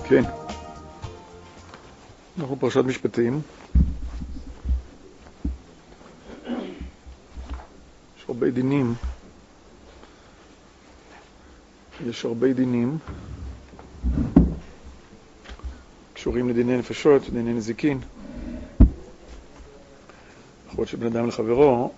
כן. אנחנו פרשת משפטים. יש הרבה דינים. יש הרבה דינים קשורים לדיני נפשות, דיני נזיקין. יכול שבן אדם לחברו.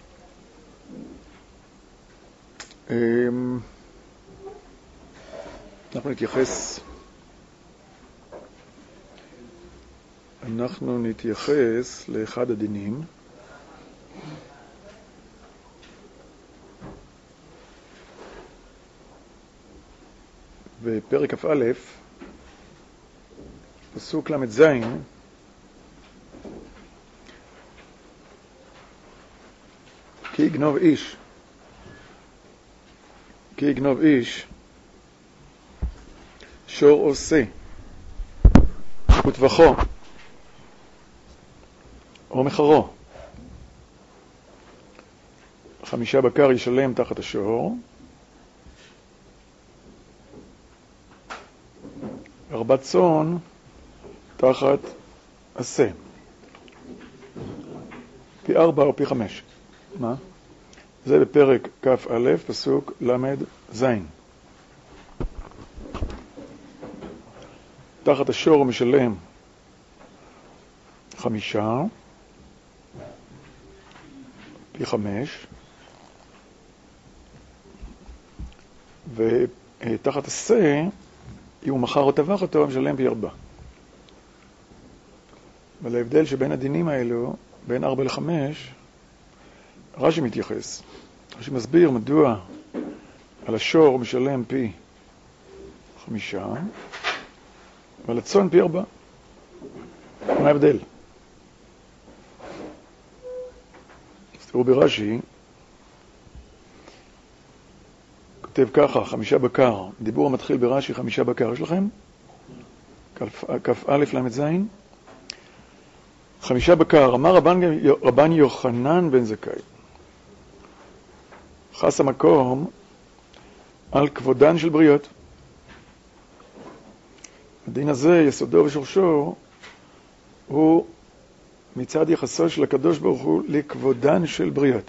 אנחנו נתייחס לאחד הדינים. בפרק כ"א, פסוק ל"ז, כי יגנוב איש שור עושה וטבחו או מחרו, 5 בקר ישלם תחת השור, 4 צאן תחת עשה, פי 4 או פי 5. מה? זה בפרק כ"א, פסוק ל"ז. תחת השור הוא משלם 5 פי 5, ותחת עשה, אם הוא מחר או טבח אותו, הוא משלם פי 4. אבל ההבדל שבין הדינים האלו, בין 4 ל-5, רש"י מתייחס. רש"י מסביר מדוע על השור הוא משלם פי 5, ועל הצאן פי 4. מה ההבדל? אז תראו ברש"י, כותב ככה, 5 בקר, דיבור המתחיל ברש"י 5 בקר, יש לכם? כ"א ל"ז. 5 בקר, אמר רבן יוחנן בן זכאי, חס המקום על כבודן של בריות. הדין הזה, יסודו ושורשו, הוא מצד יחסו של הקדוש ברוך הוא לכבודן של בריות.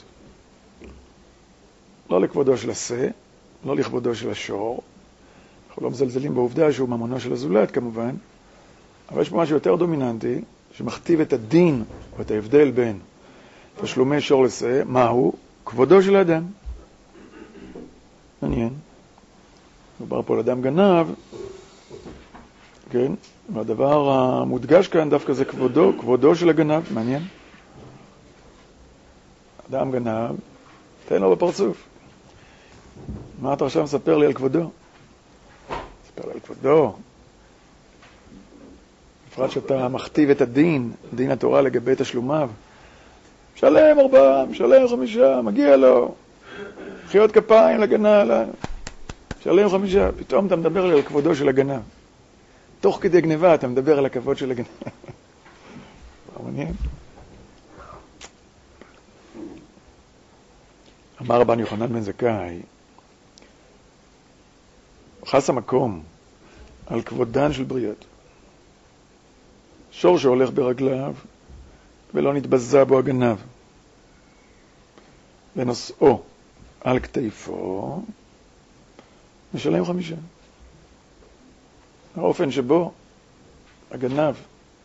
לא לכבודו של עשה, לא לכבודו של השור. אנחנו לא מזלזלים בעובדה שהוא ממונו של הזולת כמובן, אבל יש פה משהו יותר דומיננטי, שמכתיב את הדין או את ההבדל בין תשלומי שור לעשה. מהו? כבודו של האדם. מעניין. מדובר פה על אדם גנב, כן? והדבר המודגש כאן דווקא זה כבודו של הגנב. מעניין. אדם גנב, תן לו בפרצוף. מה אתה עכשיו מספר לי על כבודו? מספר לי על כבודו. בפרט שאתה מכתיב את הדין, דין התורה לגבי תשלומיו. משלם 4, משלם 5, מגיע לו. חיות כפיים לגנב, משלם 5. פתאום אתה מדבר לי על כבודו של הגנב. תוך כדי גניבה אתה מדבר על הכבוד של הגנב. מעניין. אמר רבן יוחנן בן זכאי, חס המקום על כבודן של בריות. שור שהולך ברגליו ולא נתבזה בו הגנב, ונושאו על כתפו, משלם 5. האופן שבו הגנב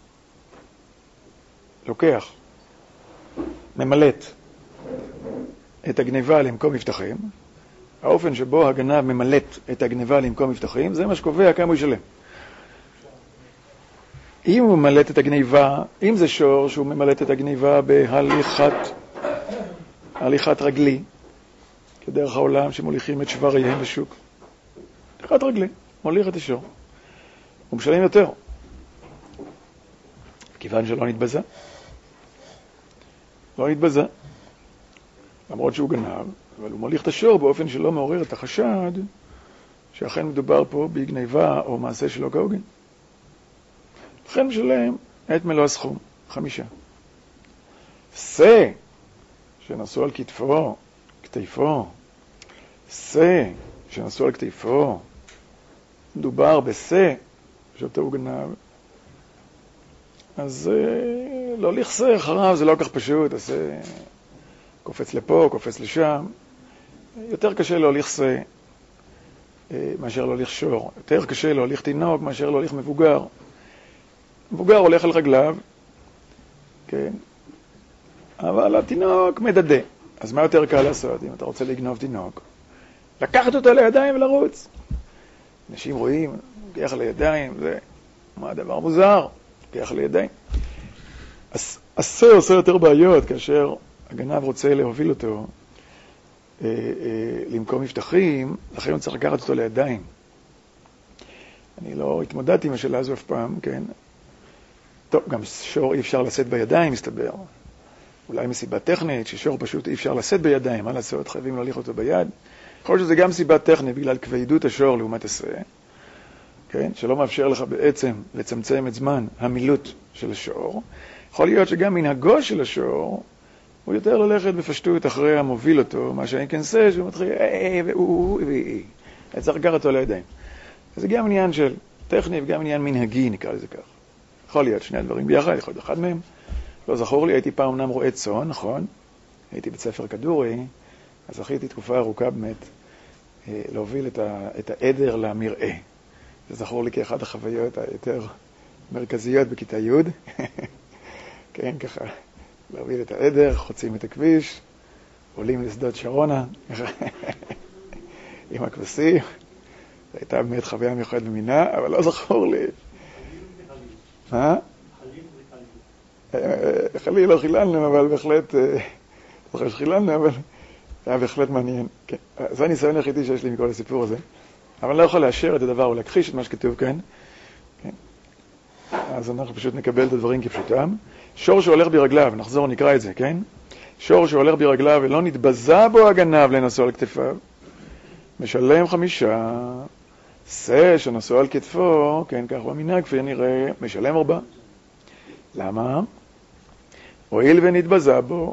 לוקח, ממלט את הגניבה למקום מבטחים, האופן שבו הגנב ממלט את הגניבה למקום מבטחים, זה מה שקובע כמה הוא ישלם. אם הוא ממלט את הגניבה, אם זה שור שהוא ממלט את הגניבה בהליכת רגלי, כדרך העולם שמוליכים את שבריהם בשוק, הליכת רגלי, מוליך את השור, הוא משלם יותר, כיוון שלא נתבזה. לא נתבזה, למרות שהוא גנב, אבל הוא מוליך את השור באופן שלא מעורר את החשד שאכן מדובר פה בגניבה או מעשה שלא כהוגן. לכן משלם את מלוא הסכום, 5. שא שנשוא על כתפו, שא שנשוא על כתפו, מדובר בשא שאותו הוא גנב, אז לא לכסה אחריו, זה לא כך פשוט, אז קופץ לפה, קופץ לשם. יותר קשה להוליך שא מאשר להוליך שור. יותר קשה להוליך תינוק מאשר להוליך מבוגר. מבוגר הולך על רגליו, כן? אבל התינוק מדדה. אז מה יותר קל לעשות אם אתה רוצה לגנוב תינוק? לקחת אותו לידיים ולרוץ. אנשים רואים, לוקח לידיים, זה מה הדבר מוזר, לוקח לידיים. השא עושה יותר בעיות כאשר הגנב רוצה להוביל אותו למקום מבטחים, לכן הוא צריך לקחת אותו לידיים. אני לא התמודדתי עם השאלה הזו אף פעם, כן? טוב, גם שור אי אפשר לשאת בידיים, מסתבר. אולי מסיבה טכנית, ששור פשוט אי אפשר לשאת בידיים, מה לעשות? חייבים להוליך אותו ביד. יכול להיות שזה גם סיבה טכנית, בגלל כבדות השור לעומת השא, כן? שלא מאפשר לך בעצם לצמצם את זמן המילוט של השור. יכול להיות שגם מנהגו של השור, הוא יותר ללכת בפשטות אחרי המוביל אותו, מה שאין כן שא, שהוא מתחיל, צריך לקחת אותו לידיים. זה גם עניין של טכני וגם עניין מנהגי, נקרא לזה כך. יכול להיות שני הדברים ביחד, יכול להיות אחד מהם. לא זכור לי, הייתי פעם אמנם רועה צאן, נכון? הייתי בית ספר כדורי, אז זכיתי תקופה ארוכה באמת להוביל את העדר למרעה. זה זכור לי כאחת החוויות היותר מרכזיות בכיתה י'. כן, ככה, להוביל את העדר, חוצים את הכביש, עולים לשדות שרונה, עם הכבשים. זו הייתה באמת חוויה מיוחדת במינה, אבל לא זכור לי. מה? חליל לא חיללנו, אבל בהחלט, זוכר שחיללנו, אבל זה היה בהחלט מעניין. כן. זה הניסיון היחידי שיש לי מכל הסיפור הזה. אבל אני לא יכול לאשר את הדבר או להכחיש את מה שכתוב כאן. כן. אז אנחנו פשוט נקבל את הדברים כפשוטם. שור שהולך ברגליו, נחזור נקרא את זה, כן? שור שהולך ברגליו ולא נתבזה בו הגנב לנשוא על כתפיו, משלם 5, שא שנשוא על כתפו, כן, כך במנהג כפי נראה, משלם 4. למה? הואיל ונתבזה בו,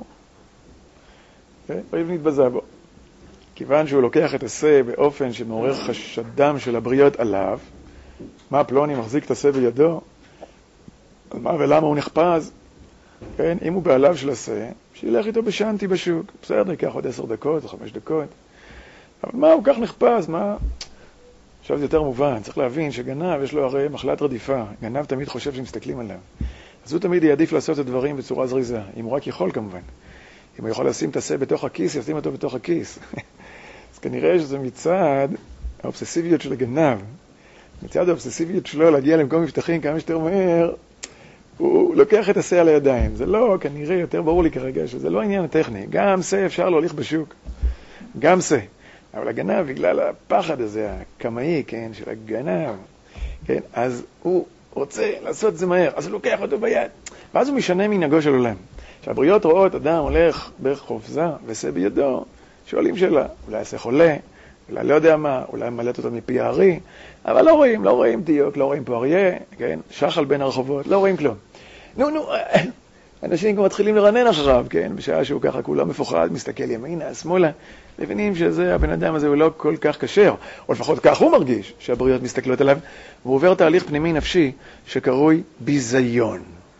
כן? הואיל ונתבזה בו. כיוון שהוא לוקח את השא באופן שמעורר חשדם של הבריות עליו, מה פלוני מחזיק את השא בידו? אז מה ולמה הוא נחפז? כן, אם הוא בעליו של השא, שילך איתו בשנתי בשוק. בסדר, ייקח עוד 10 דקות או 5 דקות. אבל מה, הוא כך נחפז, מה? עכשיו זה יותר מובן, צריך להבין שגנב יש לו הרי מחלת רדיפה. גנב תמיד חושב שמסתכלים עליו. אז הוא תמיד יעדיף לעשות את הדברים בצורה זריזה, אם הוא רק יכול כמובן. אם הוא יכול לשים את השא בתוך הכיס, ישים אותו בתוך הכיס. אז כנראה שזה מצד האובססיביות של הגנב. מצד האובססיביות שלו להגיע למקום מבטחים כמה שיותר מהר, הוא לוקח את השא על הידיים. זה לא, כנראה יותר ברור לי כרגע שזה לא עניין הטכני. גם שא אפשר להוליך בשוק. גם שא. אבל הגנב, בגלל הפחד הזה, הקמאי, כן, של הגנב, כן, אז הוא רוצה לעשות את זה מהר, אז הוא לוקח אותו ביד. ואז הוא משנה מנהגו של עולם. כשהבריות רואות אדם הולך בחופזה ושא בידו, שואלים שאלה, אולי השא חולה, אולי לא יודע מה, אולי מלט אותו מפי הארי, אבל לא רואים דיוק, לא רואים פה אריה, כן, שחל בין הרחובות, לא רואים כלום. נו, אנשים כבר מתחילים לרנן אחריו, כן, בשעה שהוא ככה כולה מפוחד, מסתכל ימינה, שמאלה, מבינים שזה, הבן אדם הזה הוא לא כל כך קשר, או לפחות כך הוא מרגיש שהבריות מסתכלות עליו, והוא עובר תהליך פנימי נפשי שקרוי ביזיון.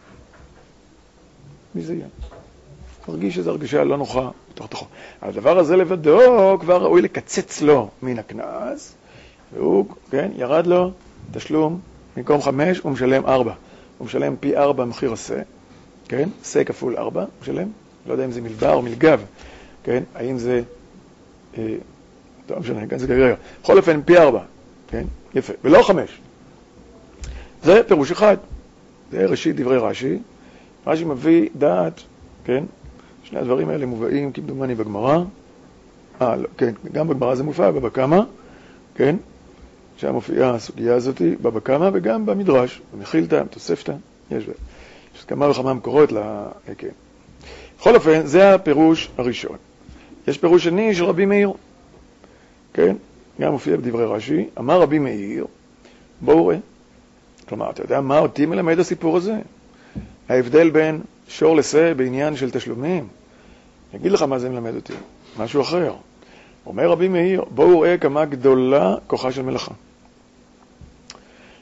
ביזיון. מרגיש שזו הרגישה לא נוחה בתוך תוכו. הדבר הזה לבדו כבר ראוי לקצץ לו מן הקנס, והוא, כן, ירד לו תשלום, במקום 5 הוא משלם 4. הוא משלם פי 4 מחיר השא, כן? שא כפול 4 הוא משלם. לא יודע אם זה מלווה או מלגב, כן? האם זה... טוב, משנה, כן, זה כרגע. בכל אופן, פי 4, כן? יפה. ולא 5. זה פירוש אחד. זה ראשית דברי רש"י. רש"י מביא דעת, כן? שני הדברים האלה מובאים כמדומני בגמרא. לא, כן, גם בגמרא זה מופיע, בבא קמא, כן? שם מופיעה הסוגיה הזאת, בבא קמא, וגם במדרש, במחילתא, בתוספתא, יש כמה וכמה מקורות כן. בכל אופן, זה הפירוש הראשון. יש פירוש שני של רבי מאיר, כן? גם מופיע בדברי רש"י. אמר רבי מאיר, בואו ראה. כלומר, אתה יודע מה אותי מלמד הסיפור הזה? ההבדל בין שור לשא בעניין של תשלומים. אני אגיד לך מה זה מלמד אותי. משהו אחר. אומר רבי מאיר, בואו ראה כמה גדולה כוחה של מלאכה.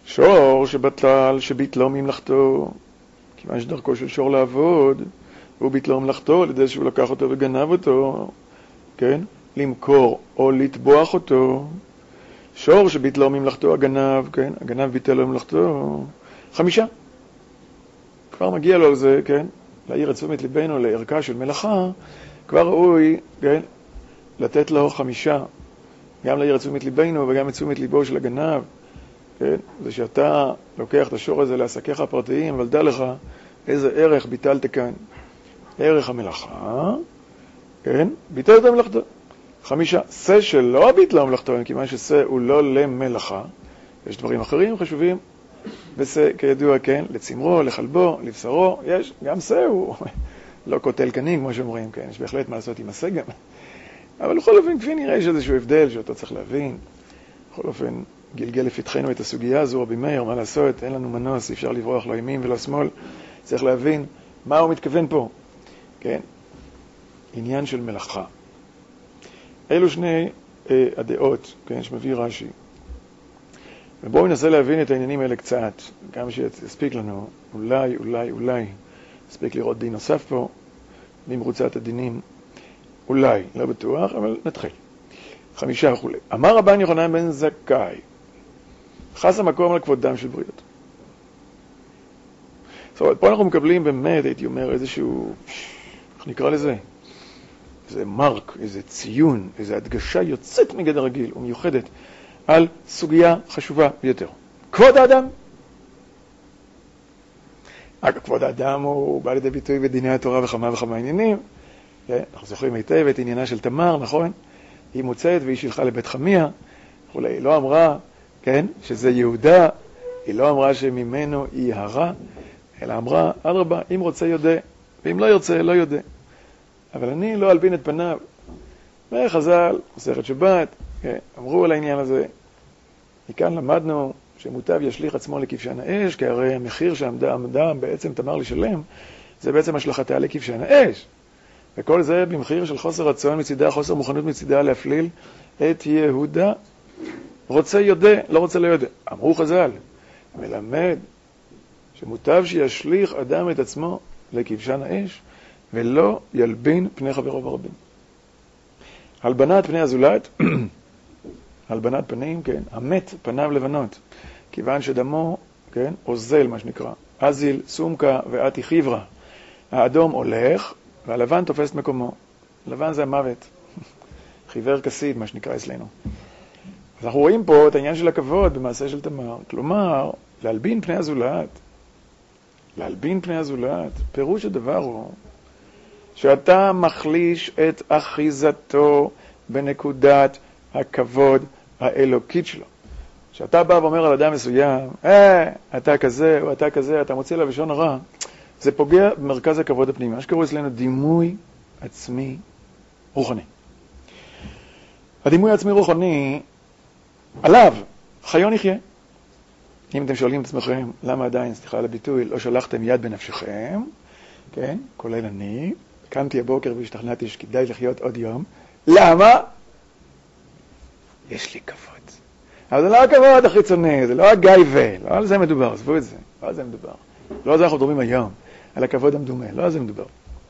שור שבטל שביטלו ממלכתו, כיוון שדרכו של שור לעבוד, הוא ביטלו ממלכתו על ידי שהוא לקח אותו וגנב אותו, כן? למכור או לטבוח אותו. שור שביטלו ממלכתו הגנב, כן? הגנב ביטל לו ממלכתו. 5. כבר מגיע לו על זה, כן? להעיר את תשומת ליבנו לערכה של מלאכה, כבר ראוי, כן? לתת לו 5. גם להעיר את תשומת ליבנו וגם את תשומת ליבו של הגנב. כן? זה שאתה לוקח את השור הזה לעסקיך הפרטיים, אבל דע לך איזה ערך ביטלת כאן. ערך המלאכה, כן? ביטל את המלאכתו. 5. שא שלא ביטלה מלאכתו, כיוון ששא הוא לא למלאכה. יש דברים אחרים חשובים. ושא, כידוע, כן? לצמרו, לחלבו, לבשרו. יש, גם שא הוא לא קוטל קנים, כמו שאומרים, כן? יש בהחלט מה לעשות עם השא גם. אבל בכל אופן, כפי נראה, יש איזשהו הבדל שאותו צריך להבין. בכל אופן, גלגל לפתחנו את הסוגיה הזו, רבי מאיר, מה לעשות? אין לנו מנוס, אי אפשר לברוח לא ימין ולא שמאל. צריך להבין מה הוא מתכוון פה. כן? עניין של מלאכה. אלו שני הדעות, כן, שמביא רש"י. ובואו ננסה להבין את העניינים האלה קצת, כמה שיספיק לנו, אולי, יספיק לראות דין נוסף פה, במרוצת הדינים, אולי, לא בטוח, אבל נתחיל. 5 וכולי. אמר רבן יוחנן בן זכאי, חס המקום על כבודם של בריות. זאת אומרת, פה אנחנו מקבלים באמת, הייתי אומר, איזשהו, איך נקרא לזה? איזה מרק, איזה ציון, איזה הדגשה יוצאת מגדר רגיל ומיוחדת על סוגיה חשובה ביותר. כבוד האדם. כבוד האדם הוא בא לידי ביטוי בדיני התורה וכמה וכמה עניינים. אנחנו זוכרים היטב את עניינה של תמר, נכון? היא מוצאת והיא שילחה לבית חמיה. היא לא אמרה, כן, שזה יהודה, היא לא אמרה שממנו היא הרע, אלא אמרה, אדרבה, אם רוצה יודע, ואם לא ירצה, לא יודע. אבל אני לא אלבין את פניו. וחז"ל, מסכת שבת, אמרו על העניין הזה. מכאן למדנו שמוטב ישליך עצמו לכבשן האש, כי הרי המחיר שעמדה בעצם תמר לשלם, זה בעצם השלכתה לכבשן האש. וכל זה במחיר של חוסר רצון מצידה, חוסר מוכנות מצידה להפליל את יהודה. רוצה יודע, לא רוצה לא יודע. אמרו חז"ל, מלמד שמוטב שישליך אדם את עצמו לכבשן האש, ולא ילבין פני חברו ברבים. הלבנת פני הזולת, הלבנת פנים, כן, המת פניו לבנות, כיוון שדמו, כן, עוזל, מה שנקרא, אזיל, סומקה ואתי חיברה. האדום הולך, והלבן תופס את מקומו. לבן זה המוות. חיוור כסיד, מה שנקרא אצלנו. אז אנחנו רואים פה את העניין של הכבוד במעשה של תמר. כלומר, להלבין פני הזולת, להלבין פני הזולת, פירוש הדבר הוא שאתה מחליש את אחיזתו בנקודת הכבוד האלוקית שלו. שאתה בא ואומר על אדם מסוים, אתה כזה או אתה כזה, אתה מוציא לה בשון הרע, זה פוגע במרכז הכבוד הפנימי. מה שקראו אצלנו דימוי עצמי רוחני. הדימוי העצמי רוחני, עליו חיו נחיה. אם אתם שואלים את עצמכם, למה עדיין, סליחה על הביטוי, לא שלחתם יד בנפשכם, כן, כולל אני, קמתי הבוקר והשתכנעתי שכדאי לחיות עוד יום. למה? יש לי כבוד. אבל זה לא הכבוד החיצוני, זה לא הגייבה, לא על זה מדובר, עזבו את זה, לא על זה מדובר. לא על זה אנחנו מדברים היום, על הכבוד המדומה, לא על זה מדובר.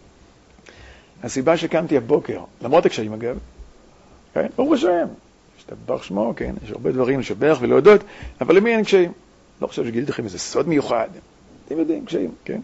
הסיבה שקמתי הבוקר, למרות הקשיים אגב, כן, ברוך השם, השתבח שמו, כן, יש הרבה דברים לשבח ולהודות, אבל למי אין קשיים? לא חושב שגיליתי לכם איזה סוד מיוחד, אתם יודעים, קשיים, כן?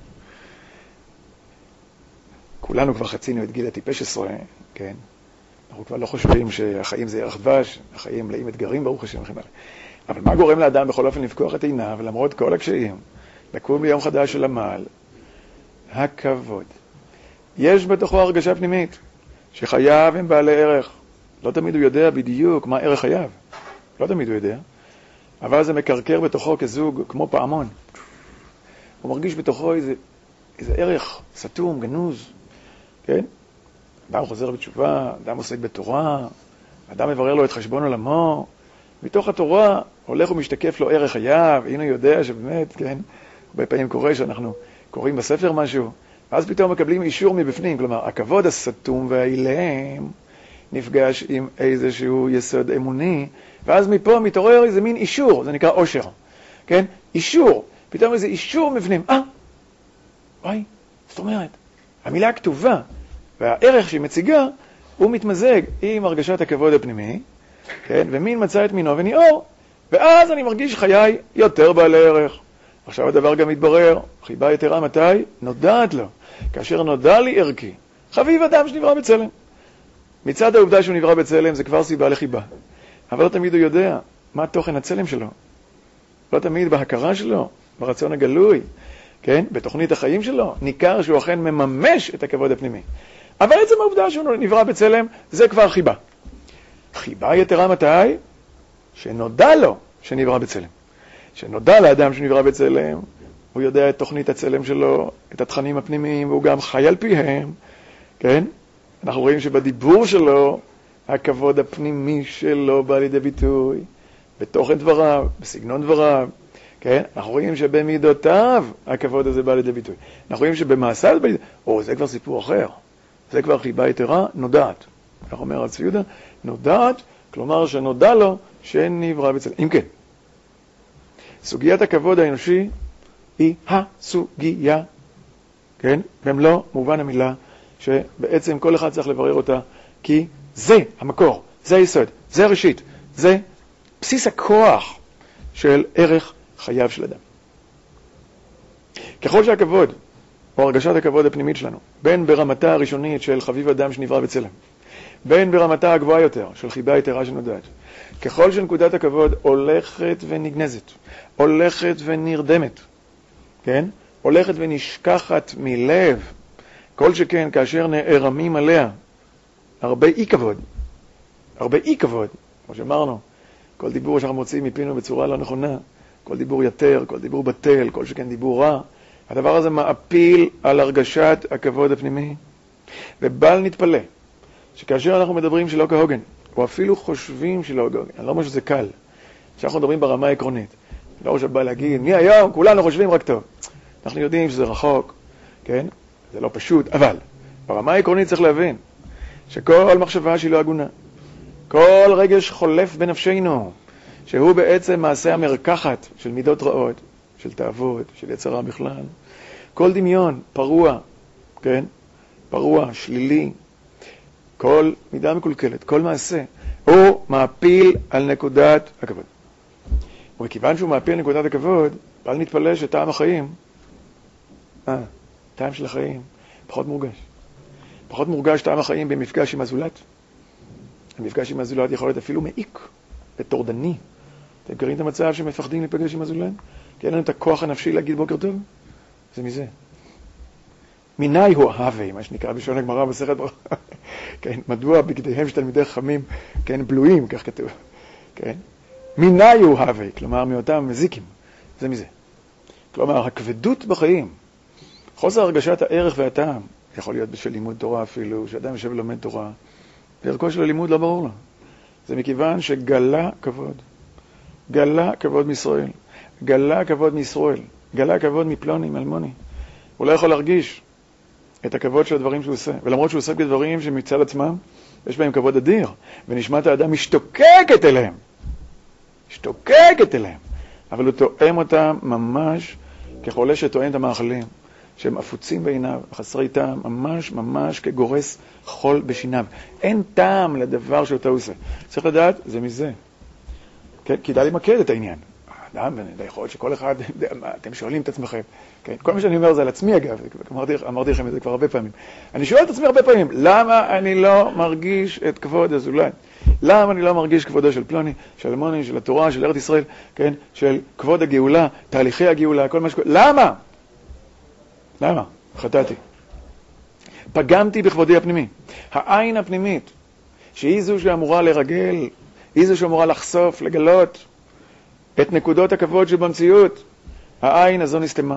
כולנו כבר חצינו את גיל הטיפש 10, כן? אנחנו כבר לא חושבים שהחיים זה ירח דבש, החיים מלאים אתגרים, ברוך השם. אבל מה גורם לאדם בכל אופן לפקוח את עיניו, ולמרות כל הקשיים, לקום ביום חדש של עמל? הכבוד. יש בתוכו הרגשה פנימית, שחייו הם בעלי ערך. לא תמיד הוא יודע בדיוק מה ערך חייו. לא תמיד הוא יודע. אבל זה מקרקר בתוכו כזוג, כמו פעמון. הוא מרגיש בתוכו איזה ערך סתום, גנוז. כן? אדם חוזר בתשובה, אדם עוסק בתורה, אדם מברר לו את חשבון עולמו, מתוך התורה הולך ומשתקף לו ערך חייו, הנה יודע שבאמת, כן, הרבה פעמים קורה שאנחנו קוראים בספר משהו, ואז פתאום מקבלים אישור מבפנים, כלומר, הכבוד הסתום והאילם נפגש עם איזשהו יסוד אמוני, ואז מפה מתעורר איזה מין אישור, זה נקרא עושר. כן? אישור. פתאום איזה אישור מבנים. וואי, זאת אומרת, המילה הכתובה והערך שהיא מציגה, הוא מתמזג עם הרגשת הכבוד הפנימי, כן? ומין מצא את מינו וניאור, ואז אני מרגיש חיי יותר בעלי ערך. עכשיו הדבר גם מתברר, חיבה יתרה מתי? נודעת לו. כאשר נודע לי ערכי, חביב אדם שנברא בצלם. מצד העובדה שהוא נברא בצלם זה כבר סיבה לחיבה. אבל לא תמיד הוא יודע מה תוכן הצלם שלו. לא תמיד בהכרה שלו, ברצון הגלוי, כן? בתוכנית החיים שלו, ניכר שהוא אכן מממש את הכבוד הפנימי. אבל עצם העובדה שהוא נברא בצלם, זה כבר חיבה. חיבה יתרה מתי? שנודע לו שנברא בצלם. שנודע לאדם שנברא בצלם, הוא יודע את תוכנית הצלם שלו, את התכנים הפנימיים, והוא גם חי על פיהם, כן? אנחנו רואים שבדיבור שלו, הכבוד הפנימי שלו בא לידי ביטוי, בתוכן דבריו, בסגנון דבריו, כן? אנחנו רואים שבמידותיו הכבוד הזה בא לידי ביטוי. אנחנו רואים שבמעשה זה בא לידי... זה כבר סיפור אחר. זה כבר חיבה יתרה, נודעת. כך אומר רב צבי יהודה, נודעת, כלומר שנודע לו שנברא בצלם. אם כן, סוגיית הכבוד האנושי היא הסוגיה, כן? במלוא מובן המילה, שבעצם כל אחד צריך לברר אותה, כי זה המקור, זה היסוד, זה הראשית, זה בסיס הכוח של ערך חייו של אדם. ככל שהכבוד, או הרגשת הכבוד הפנימית שלנו, בין ברמתה הראשונית של חביב אדם שנברא בצלם, בין ברמתה הגבוהה יותר של חיבה יתרה שנודעת, ככל שנקודת הכבוד הולכת ונגנזת, הולכת ונרדמת, כן? הולכת ונשכחת מלב, כל שכן כאשר נערמים עליה הרבה אי כבוד, כמו שאמרנו, כל דיבור שאנחנו מוצאים מפינו בצורה לא נכונה, כל דיבור יתר, כל דיבור בטל, כל שכן דיבור רע, הדבר הזה מאפיל על הרגשת הכבוד הפנימי, ובל נתפלא שכאשר אנחנו מדברים שלא כהוגן, או אפילו חושבים שלא כהוגן, אני לא אומר שזה קל, שאנחנו מדברים ברמה העקרונית, לא שבא להגיד, מי היום? כולנו חושבים רק טוב. אנחנו יודעים שזה רחוק, כן? זה לא פשוט, אבל ברמה העקרונית צריך להבין שכל מחשבה שהיא לא הגונה, כל רגש חולף בנפשנו, שהוא בעצם מעשה המרקחת של מידות רעות, של תאוות, של יצרה בכלל, כל דמיון פרוע, כן? פרוע, שלילי, כל מידה מקולקלת, כל מעשה, הוא מעפיל על נקודת הכבוד. וכיוון שהוא מעפיל על נקודת הכבוד, בל נתפלא שטעם החיים, טעם של החיים, פחות מורגש. פחות מורגש טעם החיים במפגש עם הזולת. המפגש עם הזולת יכול להיות אפילו מעיק וטורדני. אתם מכירים את המצב שמפחדים להיפגש עם הזולת? כי אין לנו את הכוח הנפשי להגיד בוקר טוב? זה מזה. מיני הוא ההווה, מה שנקרא בשון הגמרא בסרט ברכה. כן, מדוע בגדיהם של תלמידי חכמים, כן, בלויים, כך כתוב. כן? מיני הוא ההווה, כלומר מאותם מזיקים. זה מזה. כלומר, הכבדות בחיים, חוסר הרגשת הערך והטעם, יכול להיות בשביל לימוד תורה אפילו, שאדם יושב ולומד תורה, וערכו של הלימוד לא ברור לו. זה מכיוון שגלה כבוד. גלה כבוד מישראל. גלה כבוד מישראל. גלה כבוד מפלוני, מאלמוני. הוא לא יכול להרגיש את הכבוד של הדברים שהוא עושה. ולמרות שהוא עושה בדברים שמצד עצמם, יש בהם כבוד אדיר. ונשמת האדם משתוקקת אליהם. משתוקקת אליהם. אבל הוא תואם אותם ממש כחולה שתואם את המאכלים. שהם אפוצים בעיניו, חסרי טעם, ממש כגורס חול בשיניו. אין טעם לדבר שאותו עושה. צריך לדעת, זה מזה. כן? כדאי למקד את העניין. האדם, יכול להיות שכל אחד, אתם שואלים את עצמכם. כן? כל מה שאני אומר זה על עצמי אגב, אמרתי לכם את זה כבר הרבה פעמים. אני שואל את עצמי הרבה פעמים, למה אני לא מרגיש את כבוד הזולת? למה אני לא מרגיש כבודו של פלוני, של אלמוני, של התורה, של ארץ ישראל, כן? של כבוד הגאולה, תהליכי הגאולה, כל מה שקורה. למה? למה? חטאתי. פגמתי בכבודי הפנימי. העין הפנימית, שהיא זו שאמורה לרגל, היא זו שאמורה לחשוף, לגלות את נקודות הכבוד שבמציאות, העין הזו נסתמה.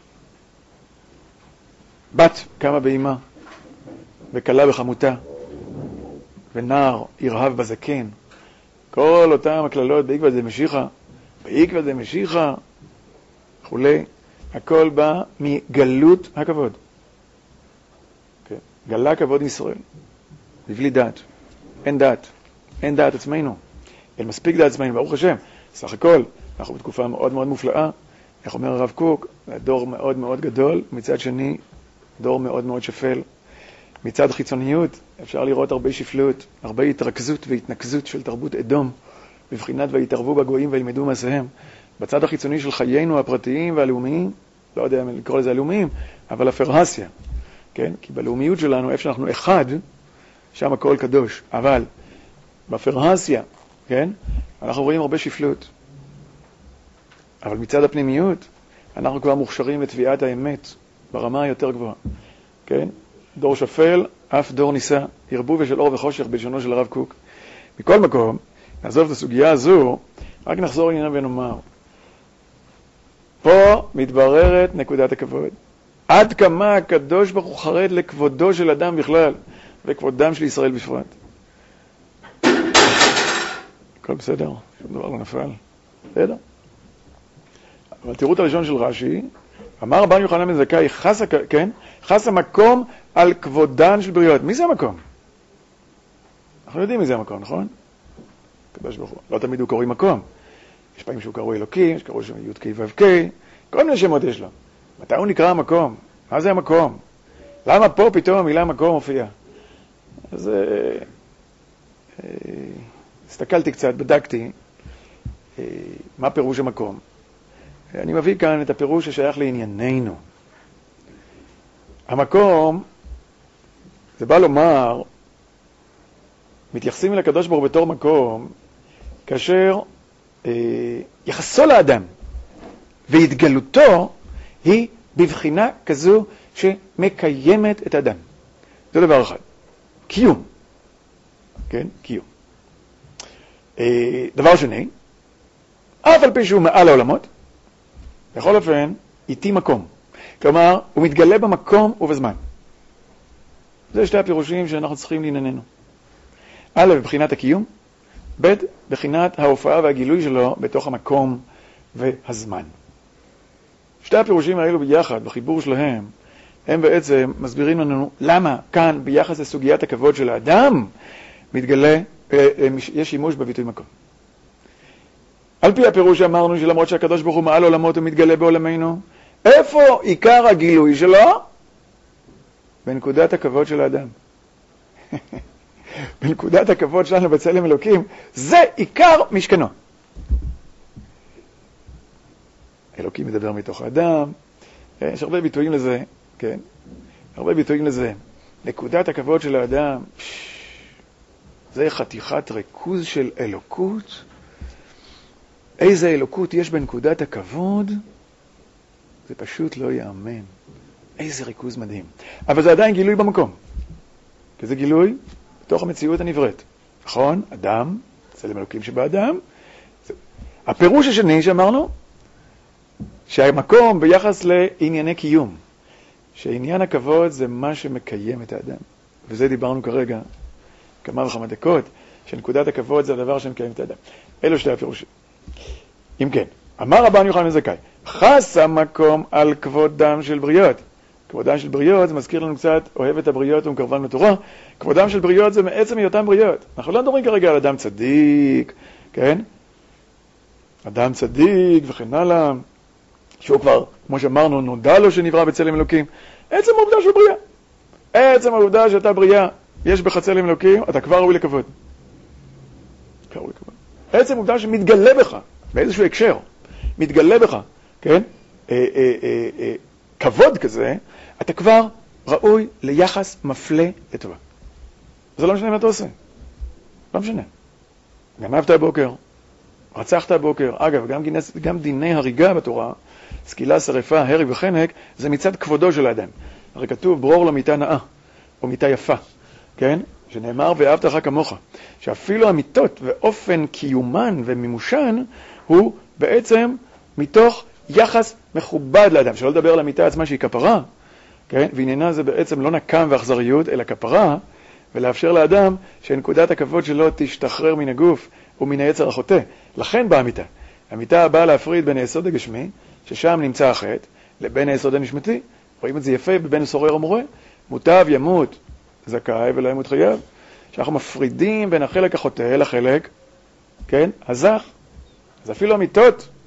בת קמה באימה, וקלה בחמותה, ונער ירהב בזקן. כל אותם הכללות, בעקבא דמשיחא, וכולי. הכל בא מגלות הכבוד. Okay. גלה כבוד מישראל. בבלי דעת. אין דעת. אין דעת עצמנו. אין מספיק דעת עצמנו, ברוך השם. סך הכל, אנחנו בתקופה מאוד מאוד מופלאה, איך אומר הרב קוק, דור מאוד מאוד גדול, מצד שני, דור מאוד מאוד שפל. מצד חיצוניות, אפשר לראות הרבה שפלות, הרבה התרכזות והתנקזות של תרבות אדום, בבחינת ויתערבו בגויים וילמדו מעשיהם. בצד החיצוני של חיינו הפרטיים והלאומיים, לא יודע אם לקרוא לזה הלאומיים, אבל הפרהסיה, כן? כי בלאומיות שלנו, איפה שאנחנו אחד, שם הכל קדוש. אבל בפרהסיה, כן? אנחנו רואים הרבה שפלות. אבל מצד הפנימיות, אנחנו כבר מוכשרים לתביעת האמת, ברמה היותר גבוהה. כן? דור שפל, אף דור ניסה, ערבוב של אור וחושך בלשונו של הרב קוק. מכל מקום, נעזוב את הסוגיה הזו, רק נחזור עניינה ונאמר. פה מתבררת נקודת הכבוד. עד כמה הקדוש ברוך הוא חרד לכבודו של אדם בכלל, וכבודם של ישראל בפרט. הכל בסדר, שום דבר לא נפל. בסדר. אבל תראו את הלשון של רש"י, אמר רבן יוחנן בן זכאי, חס המקום על כבודן של בריות. מי זה המקום? אנחנו יודעים מי זה המקום, נכון? הקדוש ברוך הוא. לא תמיד הוא קורא מקום. יש פעמים שהוא קרוי אלוקים, יש קרוי שם י' ק' ו' ק', כל מיני שמות יש לו. מתי הוא נקרא המקום? מה זה המקום? למה פה פתאום המילה מקום מופיעה? אז הסתכלתי קצת, בדקתי מה פירוש המקום. אני מביא כאן את הפירוש ששייך לענייננו. המקום, זה בא לומר, מתייחסים אל הקדוש ברוך הוא בתור מקום, כאשר יחסו לאדם והתגלותו היא בבחינה כזו שמקיימת את האדם. זה דבר אחד. קיום. כן? קיום. דבר שני, אף על פי שהוא מעל העולמות, בכל אופן, איתי מקום. כלומר, הוא מתגלה במקום ובזמן. זה שתי הפירושים שאנחנו צריכים לענייננו. א', בבחינת הקיום, ב', בבחינת ההופעה והגילוי שלו בתוך המקום והזמן. שתי הפירושים האלו ביחד, בחיבור שלהם, הם בעצם מסבירים לנו למה כאן ביחס לסוגיית הכבוד של האדם מתגלה, יש שימוש בביטוי מקום. על פי הפירוש שאמרנו שלמרות שהקדוש ברוך הוא מעל עולמות הוא מתגלה בעולמנו, איפה עיקר הגילוי שלו? בנקודת הכבוד של האדם. בנקודת הכבוד שלנו בצלם אלוקים, זה עיקר משכנו. אלוקים מדבר מתוך האדם, יש הרבה ביטויים לזה, כן? הרבה ביטויים לזה. נקודת הכבוד של האדם, זה חתיכת ריכוז של אלוקות. איזה אלוקות יש בנקודת הכבוד? זה פשוט לא יאמן. איזה ריכוז מדהים. אבל זה עדיין גילוי במקום. כי זה גילוי בתוך המציאות הנבראת. נכון? אדם, צלם אלוקים שבאדם. הפירוש השני שאמרנו, שהמקום ביחס לענייני קיום. שעניין הכבוד זה מה שמקיים את האדם. וזה דיברנו כרגע, כמה וכמה דקות, שנקודת הכבוד זה הדבר שמקיים את האדם. אלו שתי הפירושים. אם כן, אמר רבן יוחנן בן זכאי, חס המקום על כבודם של בריות. כבודם של בריות, זה מזכיר לנו קצת, אוהב את הבריות ומקרבן לתורה. כבודם של בריות זה מעצם היותם בריות. אנחנו לא מדברים כרגע על אדם צדיק, כן? אדם צדיק וכן הלאה, שהוא כבר, כמו שאמרנו, נודע לו שנברא בצלם אלוקים. עצם העובדה שהוא בריאה. עצם העובדה שאתה בריאה, יש בך צלם אלוקים, אתה כבר ראוי לכבוד. כבר ראוי לכבוד. עצם העובדה שמתגלה בך, באיזשהו הקשר, מתגלה בך, כן? כבוד כזה, אתה כבר ראוי ליחס מפלה לטובה. זה לא משנה מה אתה עושה. לא משנה. גנבת הבוקר, רצחת הבוקר. אגב, גם דיני הריגה בתורה, סקילה, שריפה, הרג וחנק, זה מצד כבודו של האדם. הרי כתוב, ברור לו מיטה נאה, או מיטה יפה, כן? שנאמר, ואהבת לך כמוך. שאפילו המיטות ואופן קיומן ומימושן, הוא בעצם מתוך יחס מכובד לאדם. שלא לדבר על המיטה עצמה שהיא כפרה, כן? ועניינה זה בעצם לא נקם ואכזריות, אלא כפרה, ולאפשר לאדם שנקודת הכבוד שלו תשתחרר מן הגוף ומן היצר החוטא. לכן באה המיטה. המיטה באה להפריד בין היסוד הגשמי, ששם נמצא החטא, לבין היסוד הנשמתי. רואים את זה יפה בבין סורר ומורה. מוטב ימות זכאי ולא ימות חייב. שאנחנו מפרידים בין החלק החוטא לחלק, כן? הזך. אז אפילו המיטות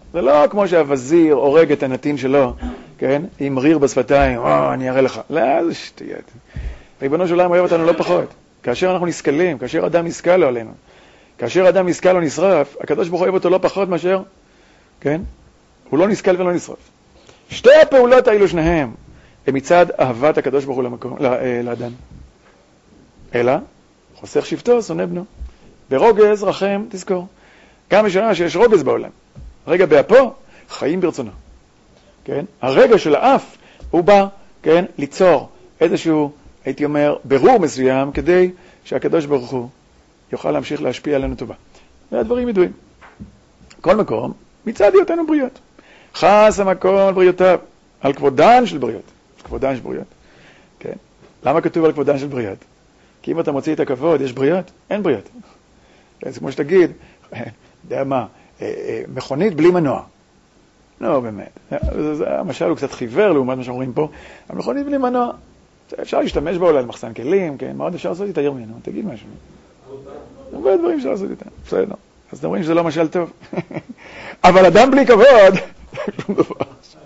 זה לא כמו שהווזיר הורג את הנתין שלו, כן? עם ריר בשפתיים, אני אראה לך. לא, זה שטויות. ריבונו של עולם אוהב אותנו לא פחות. כאשר אנחנו נסכלים, כאשר אדם נסכל לו עלינו, כאשר אדם נסכל או נשרף, הקדוש ברוך הוא אוהב אותו לא פחות מאשר, כן? הוא לא נסכל ולא נשרף. שתי הפעולות האלו שניהם, הם מצד אהבת הקדוש ברוך הוא לאדם. אלא, חוסך שבטו, שונא בנו. ברוגז, רחם, תזכור. גם בשנה שיש רוגז בעולם. רגע באפו, חיים ברצונו. כן? הרגע של האף, הוא בא, כן, ליצור איזשהו, הייתי אומר, ברור מסוים, כדי שהקדוש ברוך הוא יוכל להמשיך להשפיע עלינו טובה. והדברים ידועים. כל מקום, מצד היותנו בריות. חס המקום על בריותיו, על כבודן של בריות. כבודן של בריות. כן? למה כתוב על כבודן של בריות? כי אם אתה מוציא את הכבוד, יש בריות? אין בריות. זה כמו שתגיד, יודע מה, מכונית בלי מנוע. לא, באמת. המשל הוא קצת חיוור לעומת מה שאומרים פה. המכונית בלי מנוע. אפשר להשתמש בה אולי למחסן כלים, כן? מה עוד אפשר לעשות איתה ירמינו? תגיד משהו. הרבה דברים אפשר לעשות איתה. בסדר. אז אתם רואים שזה לא משל טוב. אבל אדם בלי כבוד, שום דבר.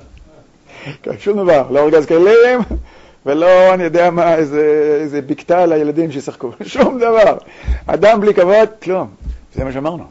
שום דבר. לא ארגז כלים, ולא, אני יודע מה, איזה בקתה לילדים שישחקו. שום דבר. אדם בלי כבוד, כלום. זה מה שאמרנו.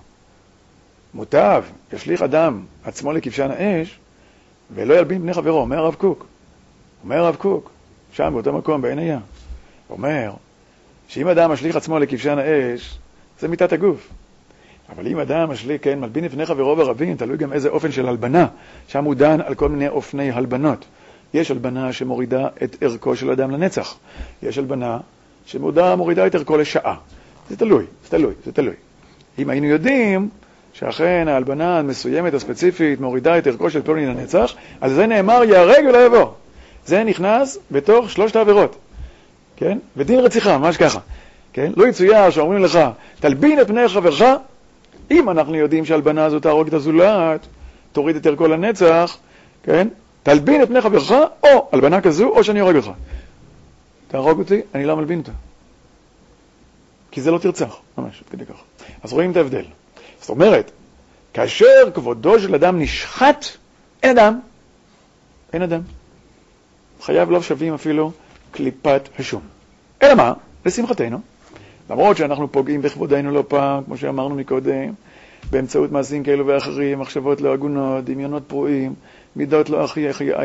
מוטב, ישליך אדם עצמו לכבשן האש, ולא ילבין בני חברו. אומר הרב קוק, שם באותו מקום, בעין הים. אומר, שאם אדם משליך עצמו לכבשן האש, זה מיטת הגוף. אבל אם אדם משליך, כן, מלבין את בני חברו ברבים, תלוי גם איזה אופן של הלבנה. שם הוא דן על כל מיני אופני הלבנות. יש הלבנה שמורידה את ערכו של אדם לנצח. יש הלבנה שמורידה את ערכו לשעה. זה תלוי. אם היינו יודעים שאכן ההלבנה המסוימת הספציפית מורידה את ערכו של פלוני לנצח, על זה נאמר יהרג ולא יבוא. זה נכנס בתוך 3 העבירות. כן? ודין רציחה, ממש ככה. כן? לא יצויר שאומרים לך, תלבין את פני חברך, אם אנחנו יודעים שההלבנה הזאת תהרוג את הזולת, תוריד את ערכו לנצח, כן? תלבין את פני חברך, או הלבנה כזו, או שאני הורג אותך. תהרוג אותי, אני לא מלבין אותה. כי זה לא תרצח, ממש, כדי כך. אז רואים את ההבדל. זאת אומרת, כאשר כבודו של אדם נשחט, אין אדם. חייו לא שווים אפילו קליפת השום. אלא מה? לשמחתנו. למרות שאנחנו פוגעים בכבודנו לא פעם, כמו שאמרנו מקודם, באמצעות מעשים כאלו ואחרים, מחשבות לא הגונות, דמיונות פרועים, מידות לא הכי,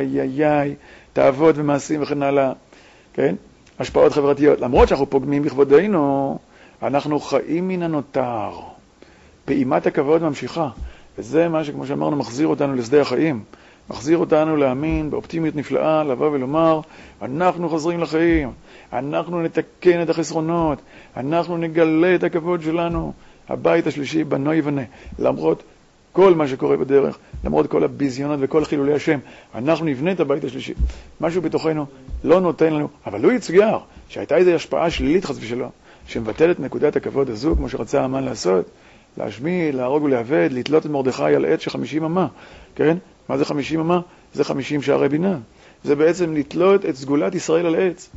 תאוות ומעשים וכן הלאה, כן? השפעות חברתיות. למרות שאנחנו פוגמים בכבודנו, אנחנו חיים מן הנותר. פעימת הכבוד ממשיכה. וזה מה שכמו שאמרנו מחזיר אותנו לשדה החיים. מחזיר אותנו להאמין באופטימיות נפלאה, לבוא ולומר, אנחנו חוזרים לחיים, אנחנו נתקן את החסרונות, אנחנו נגלה את הכבוד שלנו. הבית השלישי בנו יבנה. למרות כל מה שקורה בדרך, למרות כל הביזיונות וכל חילולי השם, אנחנו נבנה את הבית השלישי. משהו בתוכנו לא נותן לנו, אבל לא יצויר שהייתה איזו השפעה שלילית חס ושלום, שמבטלת נקודת הכבוד הזו, כמו שרצה המן לעשות, להשמיד, להרוג ולעבד, לתלות את מרדכי על עץ של 50 אמה, כן? מה זה 50 אמה? זה 50 שערי בינה. זה בעצם לתלות את סגולת ישראל על עץ.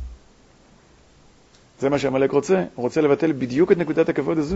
זה מה שהמלאק רוצה. הוא רוצה לבטל בדיוק את נקודת הכבוד הזו.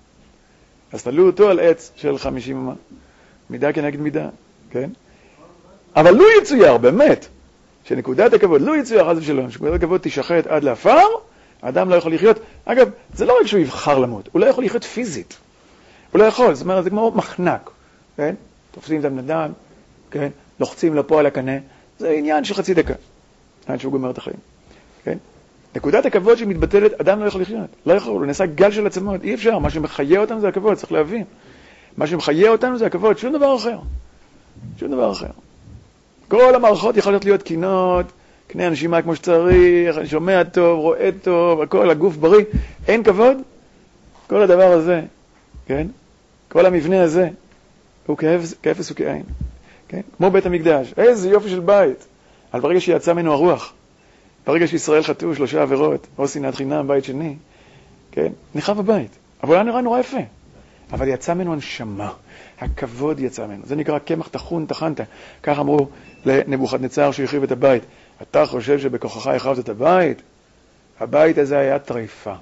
אז תלו אותו על עץ של 50 אמה. מידה כנגד מידה, כן? אבל לא יצויר, באמת, שנקודת הכבוד, לא יצויר חס ושלום, שנקודת הכבוד תשחט עד לעפר, האדם לא יכול לחיות. אגב, זה לא רק שהוא יבחר למות, הוא לא יכול לחיות פיזית. הוא לא יכול, זאת אומרת, זה כמו מחנק, כן? תופסים את הבן אדם, כן? לוחצים לו פה על הקנה, זה עניין של חצי דקה, עד שהוא גומר את החיים, כן? נקודת הכבוד שמתבטלת, אדם לא יכול לחיות, לא יכול, הוא נעשה גל של עצמות, אי אפשר, מה שמחיה אותנו זה הכבוד, צריך להבין. מה שמחיה אותנו זה הכבוד, שום דבר אחר. שום דבר אחר. כל המערכות יכולות להיות תקינות, קנה הנשימה כמו שצריך, אני שומע טוב, רואה טוב, הכל, הגוף בריא, אין כבוד, כל הדבר הזה, כן? כל המבנה הזה, הוא כאפס וכאין, כן? כמו בית המקדש, איזה יופי של בית, אבל ברגע שיצא ממנו הרוח, ברגע שישראל חטאו 3 עבירות, או שנאת חינם, בית שני, כן? נחרב הבית, אבל היה נראה נורא יפה, אבל יצא ממנו הנשמה, הכבוד יצא ממנו, זה נקרא קמח טחון טחנת, כך אמרו לנבוכדנצר שהחריב את הבית, אתה חושב שבכוחך החרבת את הבית? הבית הזה היה טריפה,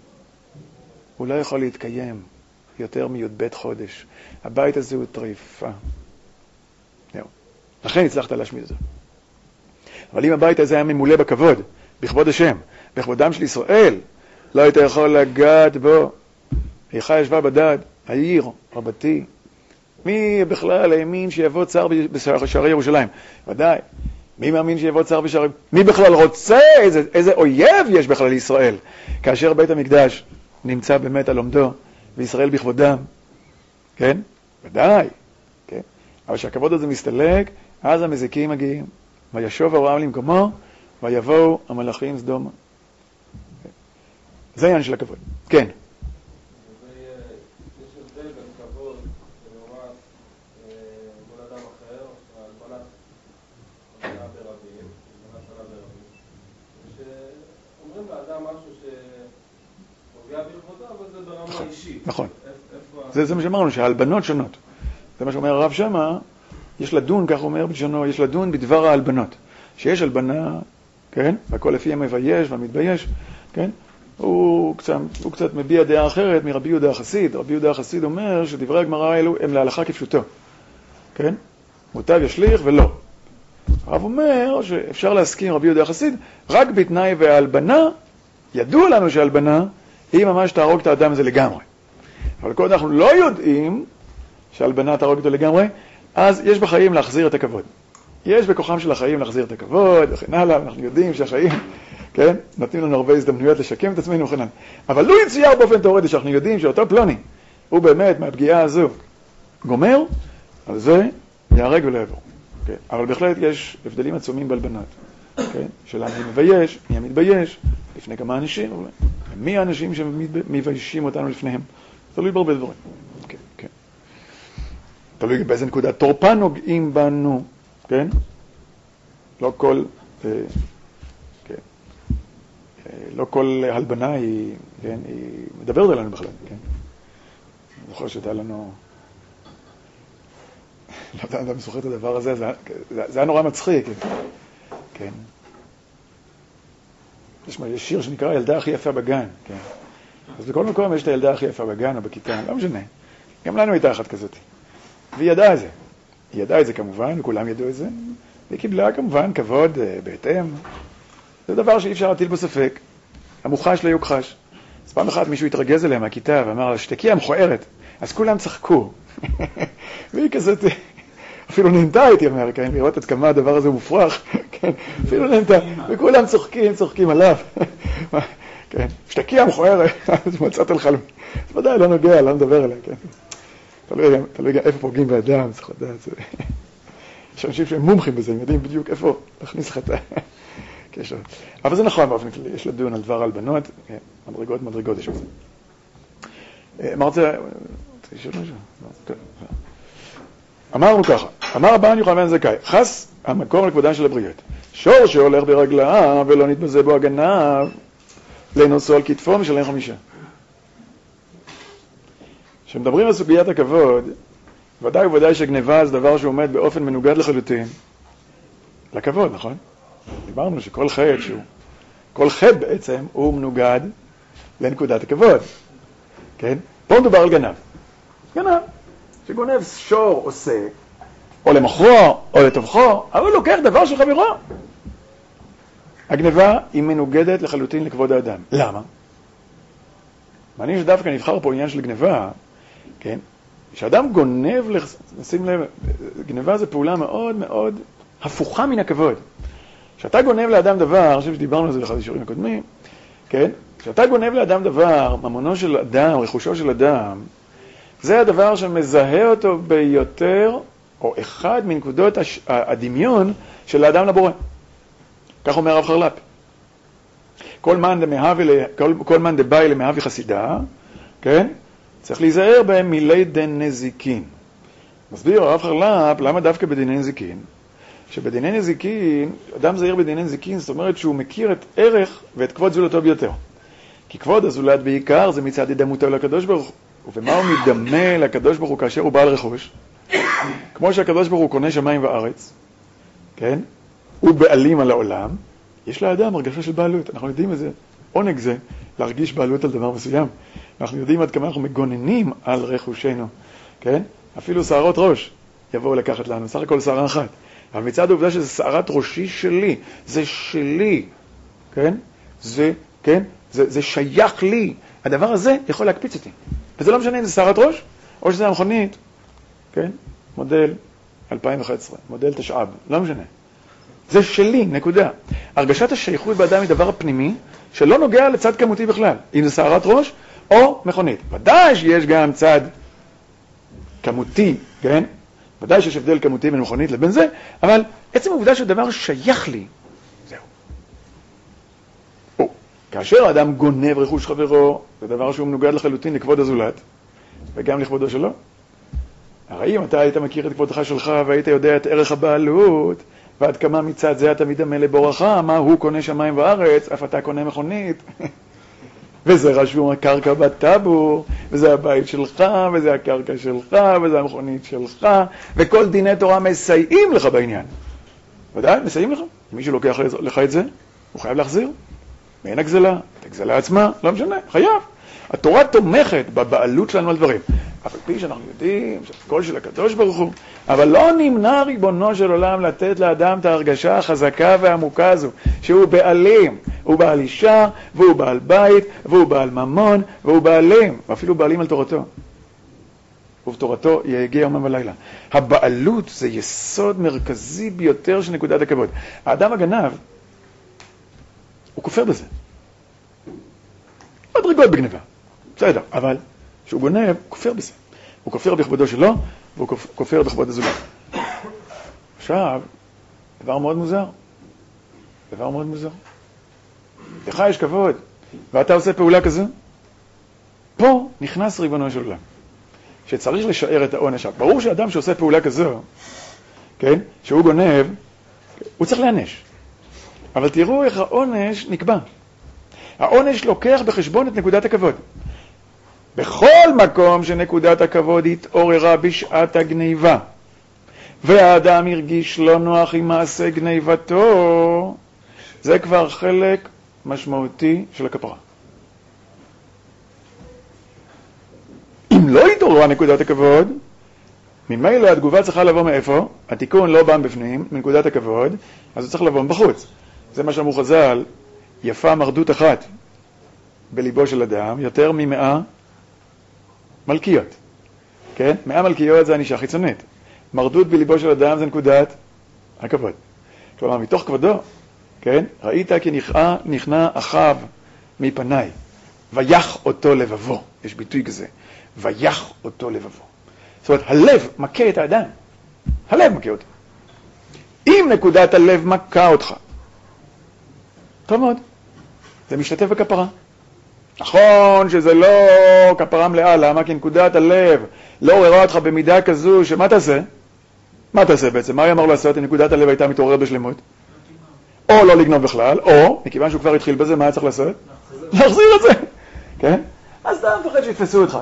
הוא לא יכול להתקיים יותר מי"ב חודש, הבית הזה הוא טריפה, זהו. לכן הצלחת להשמיד אותו. אבל אם הבית הזה היה ממולא בכבוד, בכבוד השם, בכבודם של ישראל, לא היית יכול לגעת בו. איכה ישבה בדד, העיר, רבתי. מי בכלל האמין שיבוא צר בשערי ירושלים? ודאי. מי מאמין שיבוא צר בשערי... מי בכלל רוצה? איזה אויב יש בכלל לישראל? כאשר בית המקדש נמצא באמת על עומדו, וישראל בכבודם. כן? ודאי. כן? אבל שהכבוד הזה מסתלק, אז המזיקים מגיעים. וישוב אברהם למקומו, ויבואו המלאכים סדומה. זה העניין של הכבוד. כן. נכון. זה מה שאמרנו, שההלבנות שונות. זה מה שאומר הרב שמה, יש לדון, כך אומר בלשונו, יש לדון בדבר ההלבנות. שיש הלבנה, כן? והכל לפי המבייש והמתבייש, כן? הוא קצת מביע דעה אחרת מרבי יהודה החסיד. רבי יהודה החסיד אומר שדברי הגמרא האלו הם להלכה כפשוטו. כן? מוטב ישליך ולא. הרב אומר שאפשר להסכים רבי יהודה החסיד רק בתנאי וההלבנה, ידוע לנו שההלבנה היא ממש תהרוג את האדם הזה לגמרי. אבל כל אנחנו לא יודעים שההלבנה תהרוג אותו לגמרי, אז יש בחיים להחזיר את הכבוד. יש בכוחם של החיים להחזיר את הכבוד וכן הלאה, אנחנו יודעים שהחיים, כן, נותנים לנו הרבה הזדמנויות לשקם את עצמנו וכן הלאה. אבל לא יצייר באופן תיאורטי שאנחנו יודעים שאותו פלוני, הוא באמת מהפגיעה הזו גומר, על זה יהרג ולא יעבור. כן? אבל בהחלט יש הבדלים עצומים בהלבנות. כן? שאלה מי מבייש, מי המתבייש, לפני כמה אנשים, מי האנשים שמביישים אותנו לפניהם. תלוי בהרבה דברים. כן, כן. תלוי באיזה נקודת תורפה נוגעים בנו, כן? לא כל, כן. לא כל הלבנה היא, כן, היא מדברת עלינו בכלל, כן? אני זוכר שהייתה לנו, לא יודע, אני זוכר את הדבר הזה, זה היה נורא מצחיק, כן. יש שיר שנקרא הילדה הכי יפה בגן, כן. אז בכל מקום יש את הילדה הכי יפה בגן או בכיתה, לא משנה. גם לנו הייתה אחת כזאת. והיא ידעה את זה. היא ידעה את זה כמובן, וכולם ידעו את זה. והיא קיבלה כמובן כבוד בהתאם. זה דבר שאי אפשר להטיל בו ספק. המוחש לא יוכחש. אז פעם אחת מישהו התרגז אליה מהכיתה ואמר לה, שתקי המכוערת. אז כולם צחקו. והיא כזאת, אפילו נהנתה הייתי אומר, כן, לראות עד כמה הדבר הזה מופרך. כן, אפילו נהנתה. וכולם צוחקים עליו. כן, שתקי המכוערת. אז מצאת לך, אז ודאי לא נוגע, לא נדבר עליה, כן. תלוי איפה פוגעים באדם, צריך לדעת. יש אנשים שהם מומחים בזה, הם יודעים בדיוק איפה להכניס לך את הקשר. אבל זה נכון באופן כללי, יש לדון על דבר הלבנות, מדרגות יש בזה. מה רוצה לשאול משהו? אמרנו ככה, אמר רבן יוחנן בן זכאי, חס המקום לכבודן של הבריות, שור שהולך ברגליו ולא נתבזה בו הגנב, לנוסו על כתפו משלם 5. כשמדברים על סוגיית הכבוד, ודאי וודאי שגניבה זה דבר שעומד באופן מנוגד לחלוטין לכבוד, נכון? דיברנו שכל חטא כל חטא בעצם הוא מנוגד לנקודת הכבוד, כן? פה מדובר על גנב. גנב, שגונב שור עושה, או למחרו, או לטובחו, אבל הוא לוקח דבר של חברו. הגניבה היא מנוגדת לחלוטין לכבוד האדם. למה? מעניין שדווקא נבחר פה עניין של גניבה, כן? כשאדם גונב, נשים לב, גניבה זה פעולה מאוד מאוד הפוכה מן הכבוד. כשאתה גונב לאדם דבר, אני חושב שדיברנו על זה באחד השיעורים הקודמים, כן? כשאתה גונב לאדם דבר, ממונו של אדם, רכושו של אדם, זה הדבר שמזהה אותו ביותר, או אחד מנקודות הדמיון של האדם לבורא. כך אומר הרב חרל"פ. כל מאן דבאי למהווה חסידה, כן? צריך להיזהר בהם מילי דין נזיקין. מסביר הרב חרל"פ למה דווקא בדיני נזיקין? שבדיני נזיקין, אדם זהיר בדיני נזיקין, זאת אומרת שהוא מכיר את ערך ואת כבוד זולתו ביותר. כי כבוד הזולת בעיקר זה מצד הידמותו לקדוש ברוך הוא. ובמה הוא מדמה לקדוש ברוך הוא כאשר הוא בעל רכוש? כמו שהקדוש ברוך הוא קונה שמיים וארץ, כן? הוא בעלים על העולם, יש לאדם הרגשה של בעלות. אנחנו יודעים איזה עונג זה להרגיש בעלות על דבר מסוים. אנחנו יודעים עד כמה אנחנו מגוננים על רכושנו, כן? אפילו שערות ראש, יבואו לקחת לנו, סך הכל שערה אחת. אבל מצד העובדה שזה שערת ראשי שלי, זה שלי, כן? זה שייך לי. הדבר הזה יכול להקפיץ אותי. וזה לא משנה אם זה שערת ראש, או שזה המכונית, כן? מודל 2011, מודל תשע"ב, לא משנה. זה שלי, נקודה. הרגשת השייכות באדם היא דבר פנימי, שלא נוגע לצד כמותי בכלל. אם זה שערת ראש או מכונית. ודאי שיש גם צד כמותי, כן? ודאי שיש הבדל כמותי בין מכונית לבין זה, אבל עצם העובדה שדבר שייך לי, זהו. כאשר האדם גונב רכוש חברו, זה דבר שהוא מנוגד לחלוטין לכבוד הזולת, וגם לכבודו שלו. הרי אם אתה היית מכיר את כבודך שלך, והיית יודע את ערך הבעלות, ועד כמה מצד זה אתה מדמה לבורך, מה הוא קונה שמיים וארץ, אף אתה קונה מכונית. וזה רשום הקרקע בטאבור, וזה הבית שלך, וזה הקרקע שלך, וזה המכונית שלך, וכל דיני תורה מסייעים לך בעניין. ודאי, מסייעים לך. אם מישהו לוקח לך את זה, הוא חייב להחזיר. מעין הגזלה, את הגזלה עצמה, לא משנה, חייב. התורה תומכת בבעלות שלנו על דברים. אבל פי שאנחנו יודעים שהכל של הקדוש ברוך הוא, אבל לא נמנע ריבונו של עולם לתת לאדם את ההרגשה החזקה והעמוקה הזו, שהוא בעלים, הוא בעל אישה, והוא בעל בית, והוא בעל ממון, והוא בעלים, ואפילו בעלים על תורתו. ובתורתו יגיע יומם ולילה. הבעלות זה יסוד מרכזי ביותר של נקודת הכבוד. האדם הגנב, הוא כופר בזה. מדרגות בגניבה. בסדר, אבל שהוא גונב, הוא כופר בזה. הוא כופר בכבודו שלו, והוא כופר בכבוד הזולת. עכשיו, דבר מאוד מוזר. דבר מאוד מוזר. לך יש כבוד, ואתה עושה פעולה כזו, פה נכנס ריבונו של עולם, שצריך לשער את העונש. ברור שאדם שעושה פעולה כזו, כן, שהוא גונב, הוא צריך להענש. אבל תראו איך העונש נקבע. העונש לוקח בחשבון את נקודת הכבוד. בכל מקום שנקודת הכבוד התעוררה בשעת הגניבה, והאדם הרגיש לא נוח עם מעשה גניבתו, זה כבר חלק משמעותי של הכפרה. אם לא התעוררה נקודת הכבוד, ממילא התגובה צריכה לבוא מאיפה? התיקון לא בא בפנים, מנקודת הכבוד, אז הוא צריך לבוא בחוץ. זה מה שאמרו חז"ל, יפה מרדות אחת בליבו של אדם, יותר מ100 מלכיות. כן? 100 מלכיות זה הנישה חיצונית. מרדות בליבו של אדם זה נקודת הכבוד. כלומר, מתוך כבודו, כן? ראית כי נכנע אחיו מפניי, ויח אותו לבבו. יש ביטוי כזה, ויח אותו לבבו. זאת אומרת, הלב מכה את האדם. הלב מכה אותו. אם נקודת הלב מכה אותך, טוב מאוד, זה משתתף בכפרה. נכון שזה לא כפרה מלאה, למה? כי נקודת הלב לא עוררה אותך במידה כזו, שמה תעשה? מה תעשה בעצם? מה היא אמר לעשות אם נקודת הלב הייתה מתעוררת בשלמות? או לא לגנוב בכלל, או, מכיוון שהוא כבר התחיל בזה, מה היה צריך לעשות? להחזיר את זה, כן? אז אתה מפחד שיתפסו אותך.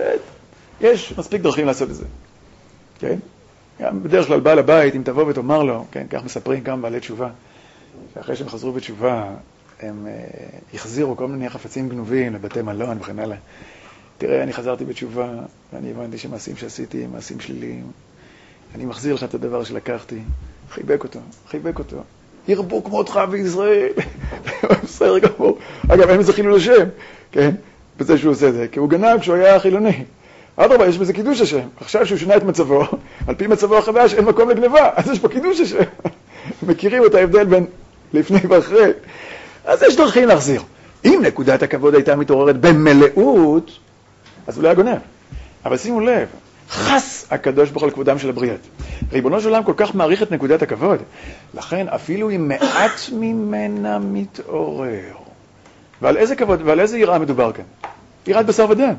יש מספיק דרכים לעשות את זה, כן? גם בדרך כלל בעל הבית, אם תבוא ותאמר לו, כן, כך מספרים כמה בעלי תשובה, שאחרי שהם חזרו בתשובה, הם החזירו כל מיני חפצים גנובים לבתי מלון וכן הלאה. תראה, אני חזרתי בתשובה, ואני הבנתי שמעשים שעשיתי הם מעשים שליליים. אני מחזיר לך את הדבר שלקחתי. חיבק אותו. ירבו כמותך בישראל. בסדר גמור. אגב, הם זכינו לשם, כן? בזה שהוא עושה זה, כי הוא גנב כשהוא היה חילוני. אדרבה, יש בזה קידוש השם. עכשיו שהוא שינה את מצבו, על פי מצבו החדש אין מקום לגניבה, אז יש פה קידוש השם. מכירים את ההבדל בין לפני ואחרי. אז יש דרכים להחזיר. אם נקודת הכבוד הייתה מתעוררת במלאות, אז הוא לא היה גונב. אבל שימו לב, חס הקדוש ברוך הוא על כבודם של הבריות. ריבונו של עולם כל כך מעריך את נקודת הכבוד, לכן אפילו אם מעט ממנה מתעורר. ועל איזה כבוד ועל איזה יראה מדובר כאן? יראת בשר ודם.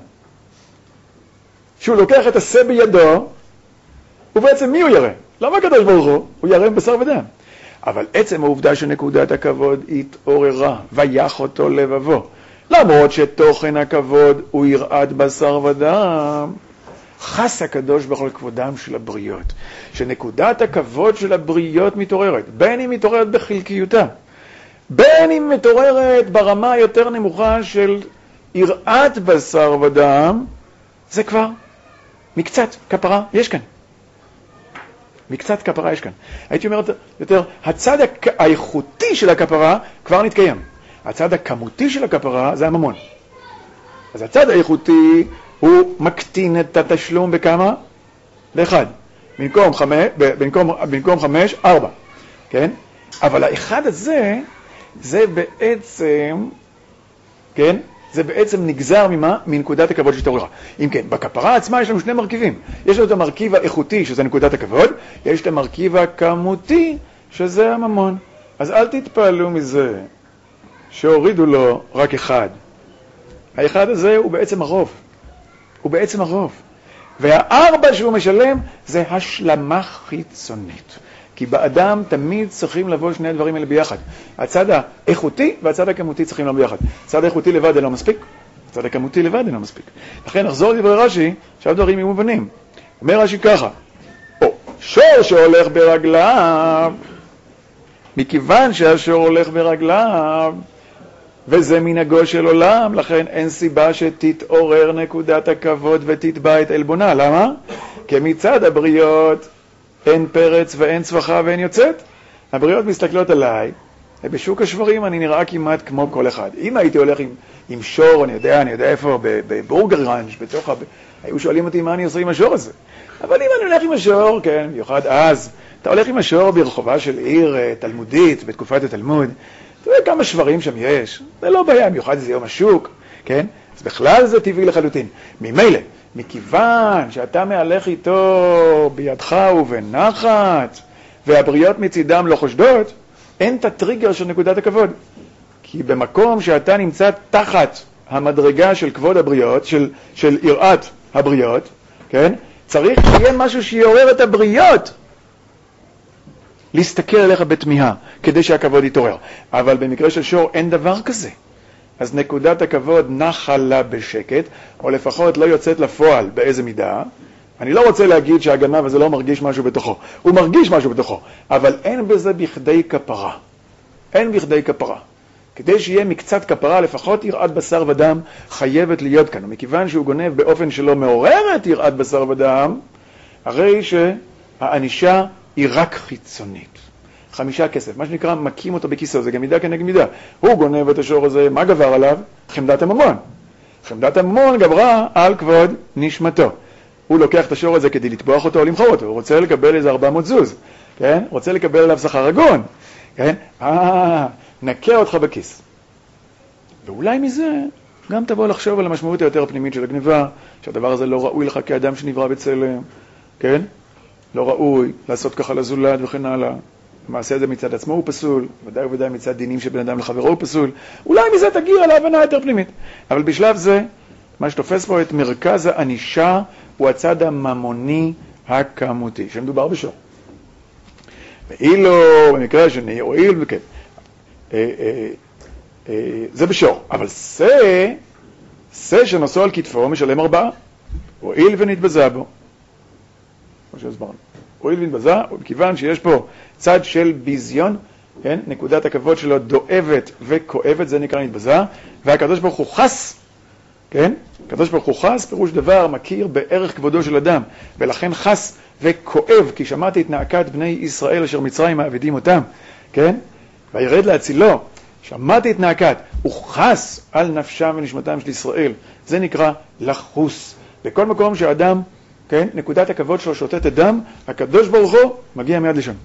שהוא לוקח את השה בידו, ובעצם מי הוא ירא? למה הקדוש ברוך הוא? הוא ירא בשר ודם. אבל עצם העובדה שנקודת הכבוד התעוררה, ויח אותו לבבו. למרות שתוכן הכבוד הוא יראת בשר ודם, חס הקדוש ברוך הוא על כבודם של הבריות. שנקודת הכבוד של הבריות מתעוררת, בין אם מתעוררת בחלקיותה, בין אם מתעוררת ברמה יותר נמוכה של יראת בשר ודם, זה כבר מקצת כפרה יש כאן. מקצת כפרה יש כאן. הייתי אומר יותר, הצד האיכותי של הכפרה כבר נתקיים. הצד הכמותי של הכפרה זה הממון. אז הצד האיכותי הוא מקטין את התשלום בכמה? באחד. במקום 5, 4. כן? אבל האחד הזה, זה בעצם, כן? זה בעצם נגזר ממה? מנקודת הכבוד שהתעוררה. אם כן, בכפרה עצמה יש לנו שני מרכיבים. יש לנו את המרכיב האיכותי, שזה נקודת הכבוד, יש את המרכיב הכמותי, שזה הממון. אז אל תתפעלו מזה שהורידו לו רק אחד. האחד הזה הוא בעצם הרוב. הוא בעצם הרוב. והארבע שהוא משלם זה השלמה חיצונית. כי באדם תמיד צריכים לבוא שני הדברים האלה ביחד. הצד האיכותי והצד הכמותי צריכים לבוא ביחד. הצד האיכותי לבד אינו מספיק, הצד הכמותי לבד אינו מספיק. לכן נחזור לדברי רש"י, עכשיו דברים יהיו מובנים. אומר רש"י ככה, שור שהולך ברגליו, מכיוון שהשור הולך ברגליו, וזה מנהגו של עולם, לכן אין סיבה שתתעורר נקודת הכבוד ותתבע את עלבונה. למה? כי מצד הבריות אין פרץ ואין צווחה ואין יוצאת. הבריות מסתכלות עליי, ובשוק השברים אני נראה כמעט כמו כל אחד. אם הייתי הולך עם שור, אני יודע איפה, בבורגר ראנץ', היו שואלים אותי מה אני עושה עם השור הזה. אבל אם אני הולך עם השור, כן, במיוחד אז, אתה הולך עם השור ברחובה של עיר תלמודית, בתקופת התלמוד, אתה יודע כמה שברים שם יש, זה לא בעיה, במיוחד זה יום השוק, כן? אז בכלל זה טבעי לחלוטין. ממילא, מכיוון שאתה מהלך איתו בידך ובנחת, והבריות מצידם לא חושדות, אין את הטריגר של נקודת הכבוד. כי במקום שאתה נמצא תחת המדרגה של כבוד הבריות, של יראת הבריות, כן? צריך שיהיה משהו שיעורר את הבריות להסתכל עליך בתמיהה, כדי שהכבוד יתעורר. אבל במקרה של שור אין דבר כזה. אז נקודת הכבוד נחה לה בשקט, או לפחות לא יוצאת לפועל באיזה מידה. אני לא רוצה להגיד שהגנב הזה לא מרגיש משהו בתוכו. הוא מרגיש משהו בתוכו, אבל אין בזה בכדי כפרה. אין בכדי כפרה. כדי שיהיה מקצת כפרה, לפחות יראת בשר ודם חייבת להיות כאן. ומכיוון שהוא גונב באופן שלא מעוררת יראת בשר ודם, הרי שהענישה היא רק חיצונית. 5 כסף, מה שנקרא מקים אותו בכיסו, זה גם מידה כנגד מידה. הוא גונב את השור הזה, מה גבר עליו? חמדת הממון. חמדת הממון גברה על כבוד נשמתו. הוא לוקח את השור הזה כדי לטבוח אותו או למכור אותו, הוא רוצה לקבל איזה 400 זוז, כן? רוצה לקבל עליו שכר הגון, כן? נקה אותך בכיס. ואולי מזה גם תבוא לחשוב על המשמעות היותר הפנימית של הגניבה, שהדבר הזה לא ראוי לך כאדם שנברא בצלם, כן? לא ראוי לעשות ככה לזולת וכן הלאה. מעשה הזה מצד עצמו הוא פסול, ודאי וודאי מצד דינים של בן אדם לחברו הוא פסול. אולי מזה תגיע להבנה יותר פנימית. אבל בשלב זה, מה שתופס פה את מרכז הענישה הוא הצד הממוני הכמותי, שמדובר בשור. ואילו במקרה השני, הואיל וכן, זה בשור. אבל שנושא על כתפו משלם 4, הואיל ונתבזה בו. כמו שהסברנו. הואיל ונתבזה, וכיוון שיש פה צד של ביזיון, כן? נקודת הכבוד שלו דואבת וכואבת, זה נקרא נתבזה, והקדוש ברוך הוא חס, כן? הקדוש ברוך הוא חס, פירוש דבר, מכיר בערך כבודו של אדם, ולכן חס וכואב, כי שמעתי את נאקת בני ישראל אשר מצרים מעבדים אותם, כן? וירד להצילו, שמעתי את נאקת, הוא חס על נפשם ונשמתם של ישראל, זה נקרא לחוס. בכל מקום שהאדם, כן? נקודת הכבוד שלו שותת דם, הקדוש ברוך הוא מגיע מיד לשם.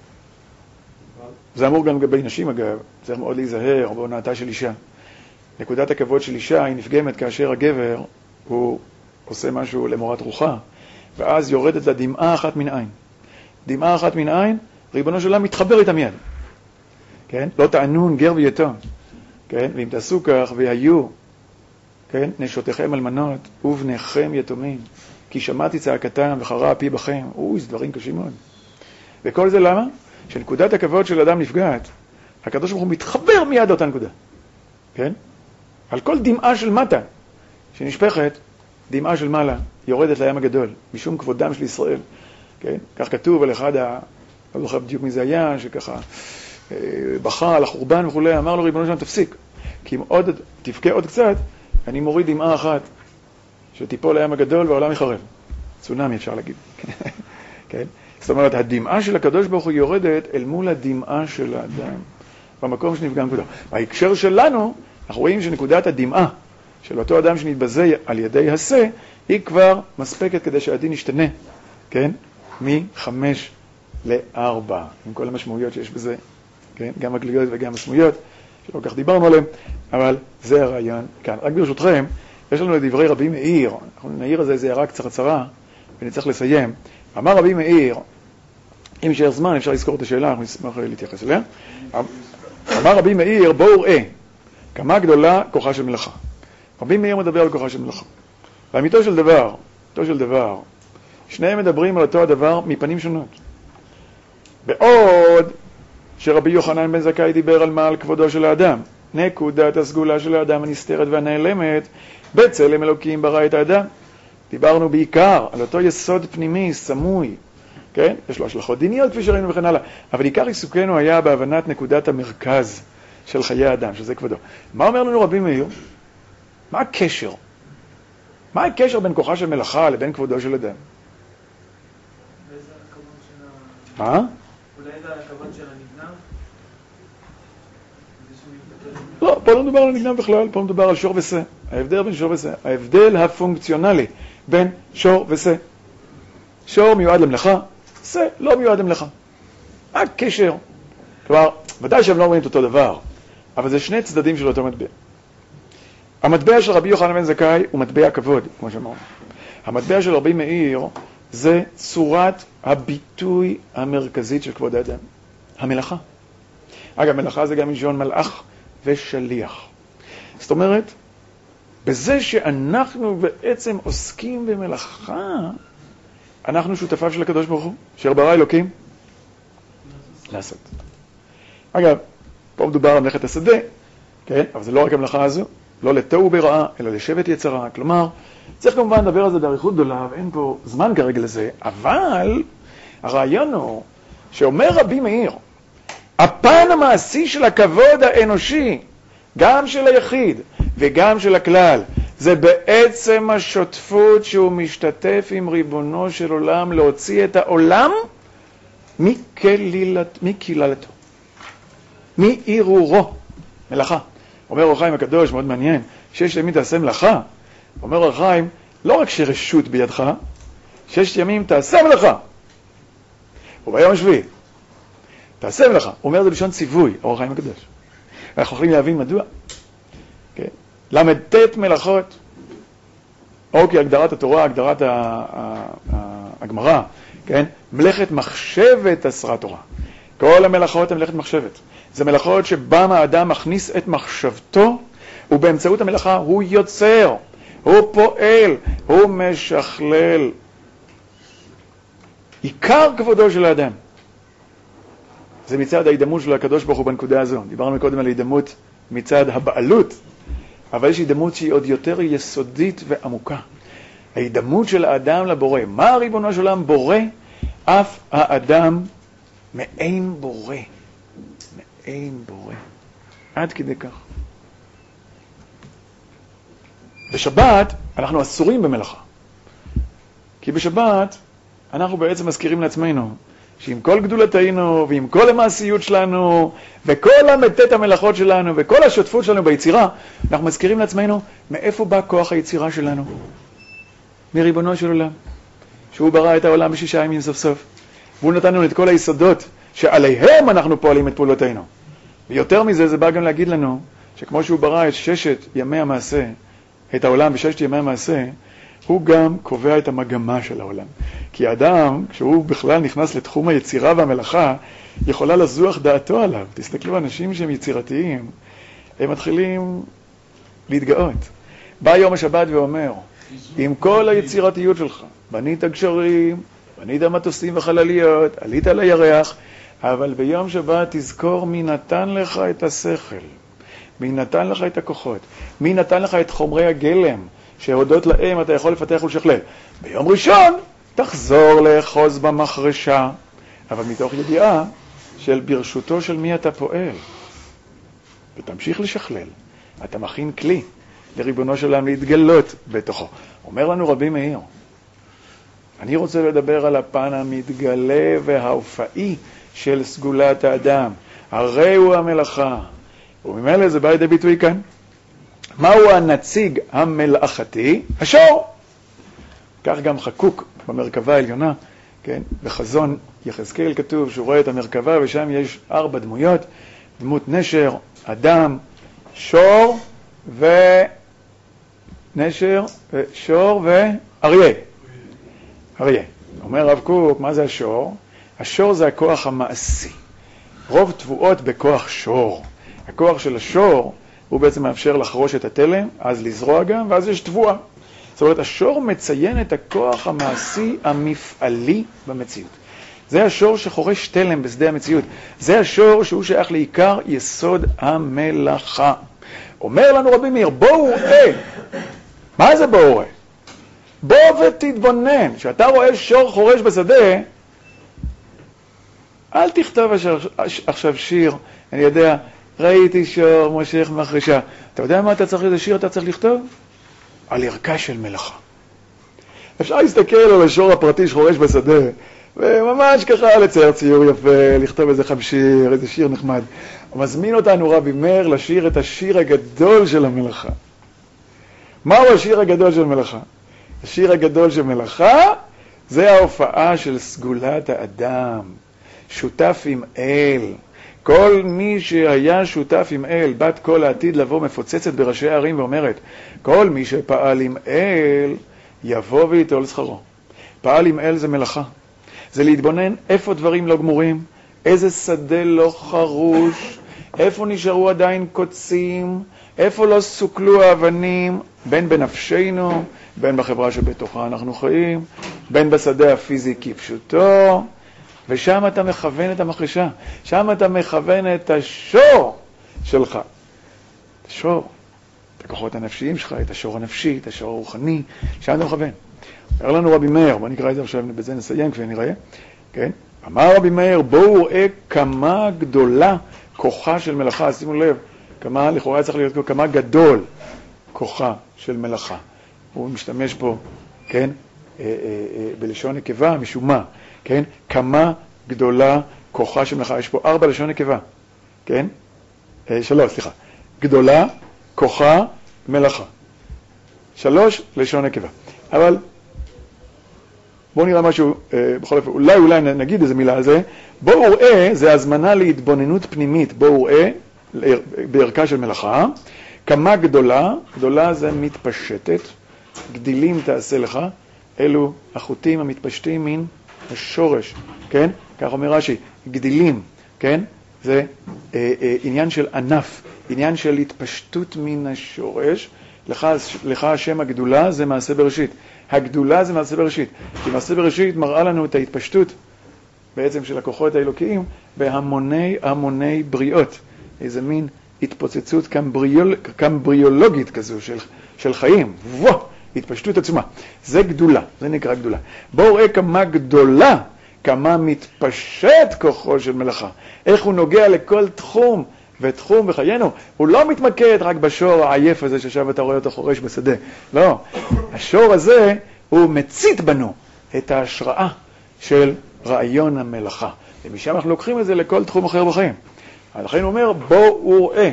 זה אמור גם לגבי נשים אגב, צריך מאוד להיזהר בהונאתה של אישה. נקודת הכבוד של אישה היא נפגמת כאשר הגבר הוא עושה משהו למורת רוחה, ואז יורדת לה דמעה אחת מן עין. דמעה אחת מן עין, ריבונו של עולם מתחבר איתה מיד. כן? לא תענון גר ויתום. כן? ואם תעשו כך והיו, כן? נשותיכם אלמנות ובניכם יתומים, כי שמעתי צעקתם וחרה פי בכם. זה דברים קשים מאוד. וכל זה למה? שנקודת הכבוד של אדם נפגעת, הקדוש ברוך הוא מתחבר מיד אותה נקודה. כן? על כל דמעה של מטה שנשפכת, דמעה של מעלה יורדת לים הגדול, משום כבודם של ישראל. כן? כך כתוב על אחד, לא זוכר בדיוק מי זה היה, שככה בכה על החורבן וכו', אמר לו ריבונו שלום תפסיק, כי אם עוד תבכה עוד קצת, אני מוריד דמעה אחת שתיפול לים הגדול והעולם יחרב. צונמי אפשר להגיד. כן? זאת אומרת, הדמעה של הקדוש ברוך הוא יורדת אל מול הדמעה של האדם, במקום שנפגע נקודה. בהקשר שלנו, אנחנו רואים שנקודת הדמעה של אותו אדם שנתבזה על ידי הסה, היא כבר מספקת כדי שהדין ישתנה, כן? מ-5 ל-4, עם כל המשמעויות שיש בזה, כן? גם הגלויות וגם המשמעויות, שלא כך דיברנו עליהם, אבל זה הרעיון כאן. רק ברשותכם, יש לנו לדברי רבי מאיר, אנחנו נעיר על זה איזה הערה קצרה, ונצטרך לסיים. אמר רבי מאיר, אם יישאר זמן, אפשר לזכור את השאלה, אנחנו נשמח להתייחס אליה. אמר רבי מאיר, בואו ראה, כמה גדולה כוחה של מלאכה. רבי מאיר מדבר על כוחה של מלאכה. והאמיתו של דבר, שניהם מדברים על אותו הדבר מפנים שונות. בעוד שרבי יוחנן בן זכאי דיבר על מעל כבודו של האדם, נקודת הסגולה של האדם הנסתרת והנעלמת, בצלם אלוקים ברא את האדם. דיברנו בעיקר על אותו יסוד פנימי, סמוי, כן? יש לו השלכות דיניות כפי שראינו וכן הלאה. אבל עיקר עיסוקנו היה בהבנת נקודת המרכז של חיי האדם, שזה כבודו. מה אומר לנו רבי מאיר? מה הקשר? מה הקשר בין כוחה של מלאכה לבין כבודו של אדם? מה? אולי זה הכבוד של הנגנב? לא, פה לא מדובר על הנגנב בכלל, פה מדובר על שור וסה. ההבדל בין שור וסה, ההבדל הפונקציונלי בין שור וסה. שור מיועד למלאכה, סה לא מיועד למלאכה. מה הקשר? כלומר, ודאי שהם לא רואים את אותו דבר, אבל זה שני צדדים של אותו מטבע. המטבע של רבי יוחנן בן זכאי הוא מטבע כבוד, כמו שאמרנו. המטבע של רבי מאיר זה צורת הביטוי המרכזית של כבוד האדם, המלאכה. אגב, מלאכה זה גם מלשון מלאך ושליח. זאת אומרת, בזה שאנחנו בעצם עוסקים במלאכה, אנחנו שותפיו של הקדוש ברוך הוא, אשר ברא אלוקים לעשות. אגב, פה מדובר על מלאכת השדה, כן? אבל זה לא רק המלאכה הזו, לא לתוהו ברעה, אלא לשבת יצרה. כלומר, צריך כמובן לדבר על זה באריכות גדולה, ואין פה זמן כרגע לזה, אבל הרעיון הוא שאומר רבי מאיר, הפן המעשי של הכבוד האנושי, גם של היחיד וגם של הכלל, זה בעצם השותפות שהוא משתתף עם ריבונו של עולם להוציא את העולם מקללתו, מערעורו, מלאכה. אומר אור החיים הקדוש, מאוד מעניין, שש ימים תעשה מלאכה. אומר אור החיים, לא רק שרשות בידך, 6 ימים תעשה מלאכה. וביום השביעי, תעשה מלאכה. הוא אומר זה בלשון ציווי, אור החיים הקדוש. אנחנו יכולים להבין מדוע. כן? למדת מלאכות, או כי הגדרת התורה, הגדרת הגמרא, כן? מלאכת מחשבת אסרה תורה. כל המלאכות הן מלאכת מחשבת. זה מלאכות שבם האדם מכניס את מחשבתו, ובאמצעות המלאכה הוא יוצר, הוא פועל, הוא משכלל. עיקר כבודו של האדם זה מצד ההידמות של הקדוש ברוך הוא בנקודה הזו. דיברנו קודם על ההידמות מצד הבעלות, אבל יש הידמות שהיא עוד יותר יסודית ועמוקה. ההידמות של האדם לבורא. מה ריבונו של עולם בורא? אף האדם מעין בורא. מעין בורא. עד כדי כך. בשבת אנחנו אסורים במלאכה. כי בשבת אנחנו בעצם מזכירים לעצמנו שעם כל גדולתנו ועם כל המעשיות שלנו וכל המתת המלאכות שלנו וכל השותפות שלנו ביצירה, אנחנו מזכירים לעצמנו מאיפה בא כוח היצירה שלנו. מריבונו של עולם, שהוא ברא את העולם ב6 ימים סוף סוף, והוא נתן לנו את כל היסודות שעליהם אנחנו פועלים את פעולותינו. ויותר מזה, זה בא גם להגיד לנו שכמו שהוא ברא את 6 ימי המעשה, את העולם ב6 ימי המעשה, הוא גם קובע את המגמה של העולם. כי האדם, כשהוא בכלל נכנס לתחום היצירה והמלאכה, יכולה לזוח דעתו עליו. תסתכלו, אנשים שהם יצירתיים, הם מתחילים להתגאות. בא יום השבת ואומר, עם כל היצירתיות שלך, בנית גשרים, בנית מטוסים וחלליות, עלית על הירח, אבל ביום שבת תזכור מי נתן לך את השכל, מי נתן לך את הכוחות, מי נתן לך את חומרי הגלם, שהודות להם אתה יכול לפתח ולשכלל. ביום ראשון תחזור לאחוז במחרשה, אבל מתוך ידיעה של ברשותו של מי אתה פועל. ותמשיך לשכלל. אתה מכין כלי לריבונו של עולם להתגלות בתוכו. אומר לנו רבי מאיר, אני רוצה לדבר על הפן המתגלה וההופעי של סגולת האדם. הרי הוא המלאכה. וממילא זה בא לידי ביטוי כאן. מהו הנציג המלאכתי? השור. כך גם חקוק במרכבה העליונה, כן? בחזון יחזקאל כתוב שהוא רואה את המרכבה ושם יש 4 דמויות, דמות נשר, אדם, שור שור ואריה. אריה. אומר רב קוק, מה זה השור? השור זה הכוח המעשי. רוב תבואות בכוח שור. הכוח של השור הוא בעצם מאפשר לחרוש את התלם, אז לזרוע גם, ואז יש תבואה. זאת אומרת, השור מציין את הכוח המעשי המפעלי במציאות. זה השור שחורש תלם בשדה המציאות. זה השור שהוא שייך לעיקר יסוד המלאכה. אומר לנו רבי מאיר, בואו ראה. מה זה בואו ראה? בוא ותתבונן. כשאתה רואה שור חורש בשדה, אל תכתוב עכשיו שיר, אני יודע, ראיתי שור מושך מחרישה. אתה יודע מה אתה צריך לזה שיר? אתה צריך לכתוב? על ערכה של מלאכה. אפשר להסתכל על השור הפרטי שחורש בשדה, וממש ככה לצייר ציור יפה, לכתוב איזה שיר, איזה שיר נחמד. הוא מזמין אותנו רבי מאיר לשיר את השיר הגדול של המלאכה. מהו השיר הגדול של מלאכה? השיר הגדול של מלאכה זה ההופעה של סגולת האדם, שותף עם אל. כל מי שהיה שותף עם אל, בת כל העתיד לבוא מפוצצת בראשי הערים ואומרת, כל מי שפעל עם אל יבוא ויטול שכרו. פעל עם אל זה מלאכה. זה להתבונן איפה דברים לא גמורים, איזה שדה לא חרוש, איפה נשארו עדיין קוצים, איפה לא סוכלו האבנים, בין בנפשנו, בין בחברה שבתוכה אנחנו חיים, בין בשדה הפיזי כפשוטו, ושם אתה מכוון את המחרישה, שם אתה מכוון את השור שלך. את השור, את הכוחות הנפשיים שלך, את השור הנפשי, את השור הרוחני, שם אתה מכוון. אומר לנו רבי מאיר, בוא נקרא את זה עכשיו, בזה נסיים כפי נראה, כן? אמר רבי מאיר, בואו ראה כמה גדולה כוחה של מלאכה, שימו לב, כמה, לכאורה צריך להיות כמה גדול כוחה של מלאכה. הוא משתמש פה, כן, בלשון נקבה, משום מה, כן? כמה גדולה כוחה של מלאכה. יש פה 4 לשון נקבה, כן? 3, סליחה. גדולה, כוחה, מלאכה. 3 לשון נקבה. אבל בואו נראה משהו, בכל אופן, אולי נגיד איזה מילה על זה. בואו ראה, זה הזמנה להתבוננות פנימית. בואו ראה, בערכה של מלאכה, כמה גדולה, גדולה זה מתפשטת, גדילים תעשה לך, אלו החוטים המתפשטים מן השורש, כן? כך אומר רש"י, גדילים, כן? זה עניין של ענף, עניין של התפשטות מן השורש. לך השם הגדולה זה מעשה בראשית. הגדולה זה מעשה בראשית. כי מעשה בראשית מראה לנו את ההתפשטות בעצם של הכוחות האלוקיים בהמוני בריאות. איזה מין התפוצצות קמבריולוגית כזו של חיים. התפשטות עצומה. זה גדולה, זה נקרא גדולה. בואו ראה כמה גדולה, כמה מתפשט כוחו של מלאכה. איך הוא נוגע לכל תחום ותחום בחיינו. הוא לא מתמקד רק בשור העייף הזה ששב אתה רואה אותו חורש בשדה. לא. השור הזה הוא מצית בנו את ההשראה של רעיון המלאכה. ומשם אנחנו לוקחים את זה לכל תחום אחר בחיים. לכן הוא אומר, בואו ראה,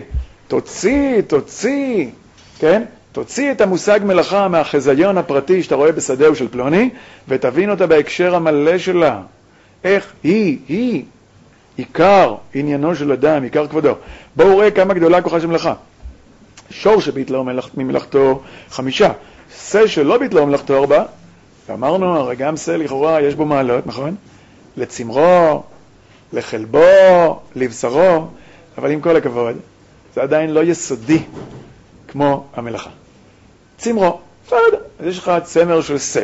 תוציא, כן? תוציא את המושג מלאכה מהחזיון הפרטי שאתה רואה בשדהו של פלוני, ותבין אותה בהקשר המלא שלה. איך היא עיקר עניינו של אדם, עיקר כבודו. בואו ראה כמה גדולה כוחה של מלאכה. שור שביטלו ממלאכתו 5, שא שלא ביטלו ממלאכתו 4, ואמרנו, הרי גם שא לכאורה יש בו מעלות, נכון? לצמרו, לחלבו, לבשרו, אבל עם כל הכבוד, זה עדיין לא יסודי כמו המלאכה. צמרו, בסדר, יש לך צמר של שא.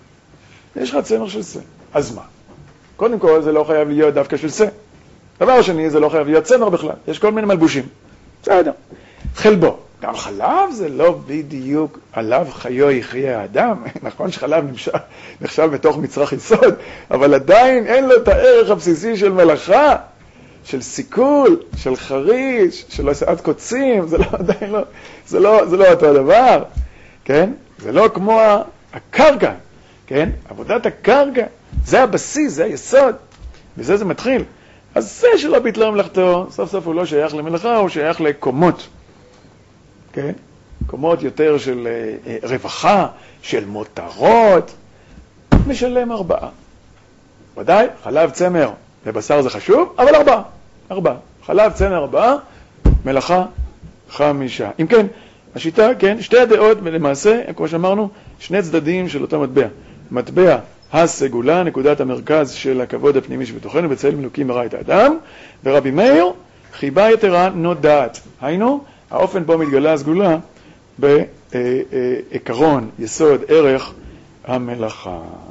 אז מה? קודם כל, זה לא חייב להיות דווקא של שא. דבר שני, זה לא חייב להיות צמר בכלל. יש כל מיני מלבושים. בסדר. חלבו. גם חלב זה לא בדיוק עליו חיו יחיה האדם. נכון שחלב נחשב בתוך מצרך יסוד, אבל עדיין אין לו את הערך הבסיסי של מלאכה, של סיכול, של חריש, של עשיית קוצים. זה לא, עדיין לא, זה לא אותו הדבר. כן? זה לא כמו הקרקע. כן? עבודת הקרקע, זה הבסיס, זה היסוד, וזה זה מתחיל. אז זה שלא ביטלה מלאכתו, סוף סוף הוא לא שייך למלאכה, הוא שייך לקומות. כן? קומות יותר של רווחה, של מותרות, משלם 4. ודאי, חלב צמר ובשר זה חשוב, אבל 4. חלב צמר 4, מלאכה 5. אם כן, השיטה, כן, שתי הדעות, ולמעשה, כמו שאמרנו, שני צדדים של אותו מטבע. מטבע הסגולה, נקודת המרכז של הכבוד הפנימי שבתוכנו, בצלם אלוקים ברא את האדם, ורבי מאיר, חיבה יתרה נודעת. היינו, האופן בו מתגלה הסגולה בעיקרון, יסוד, ערך המלאכה.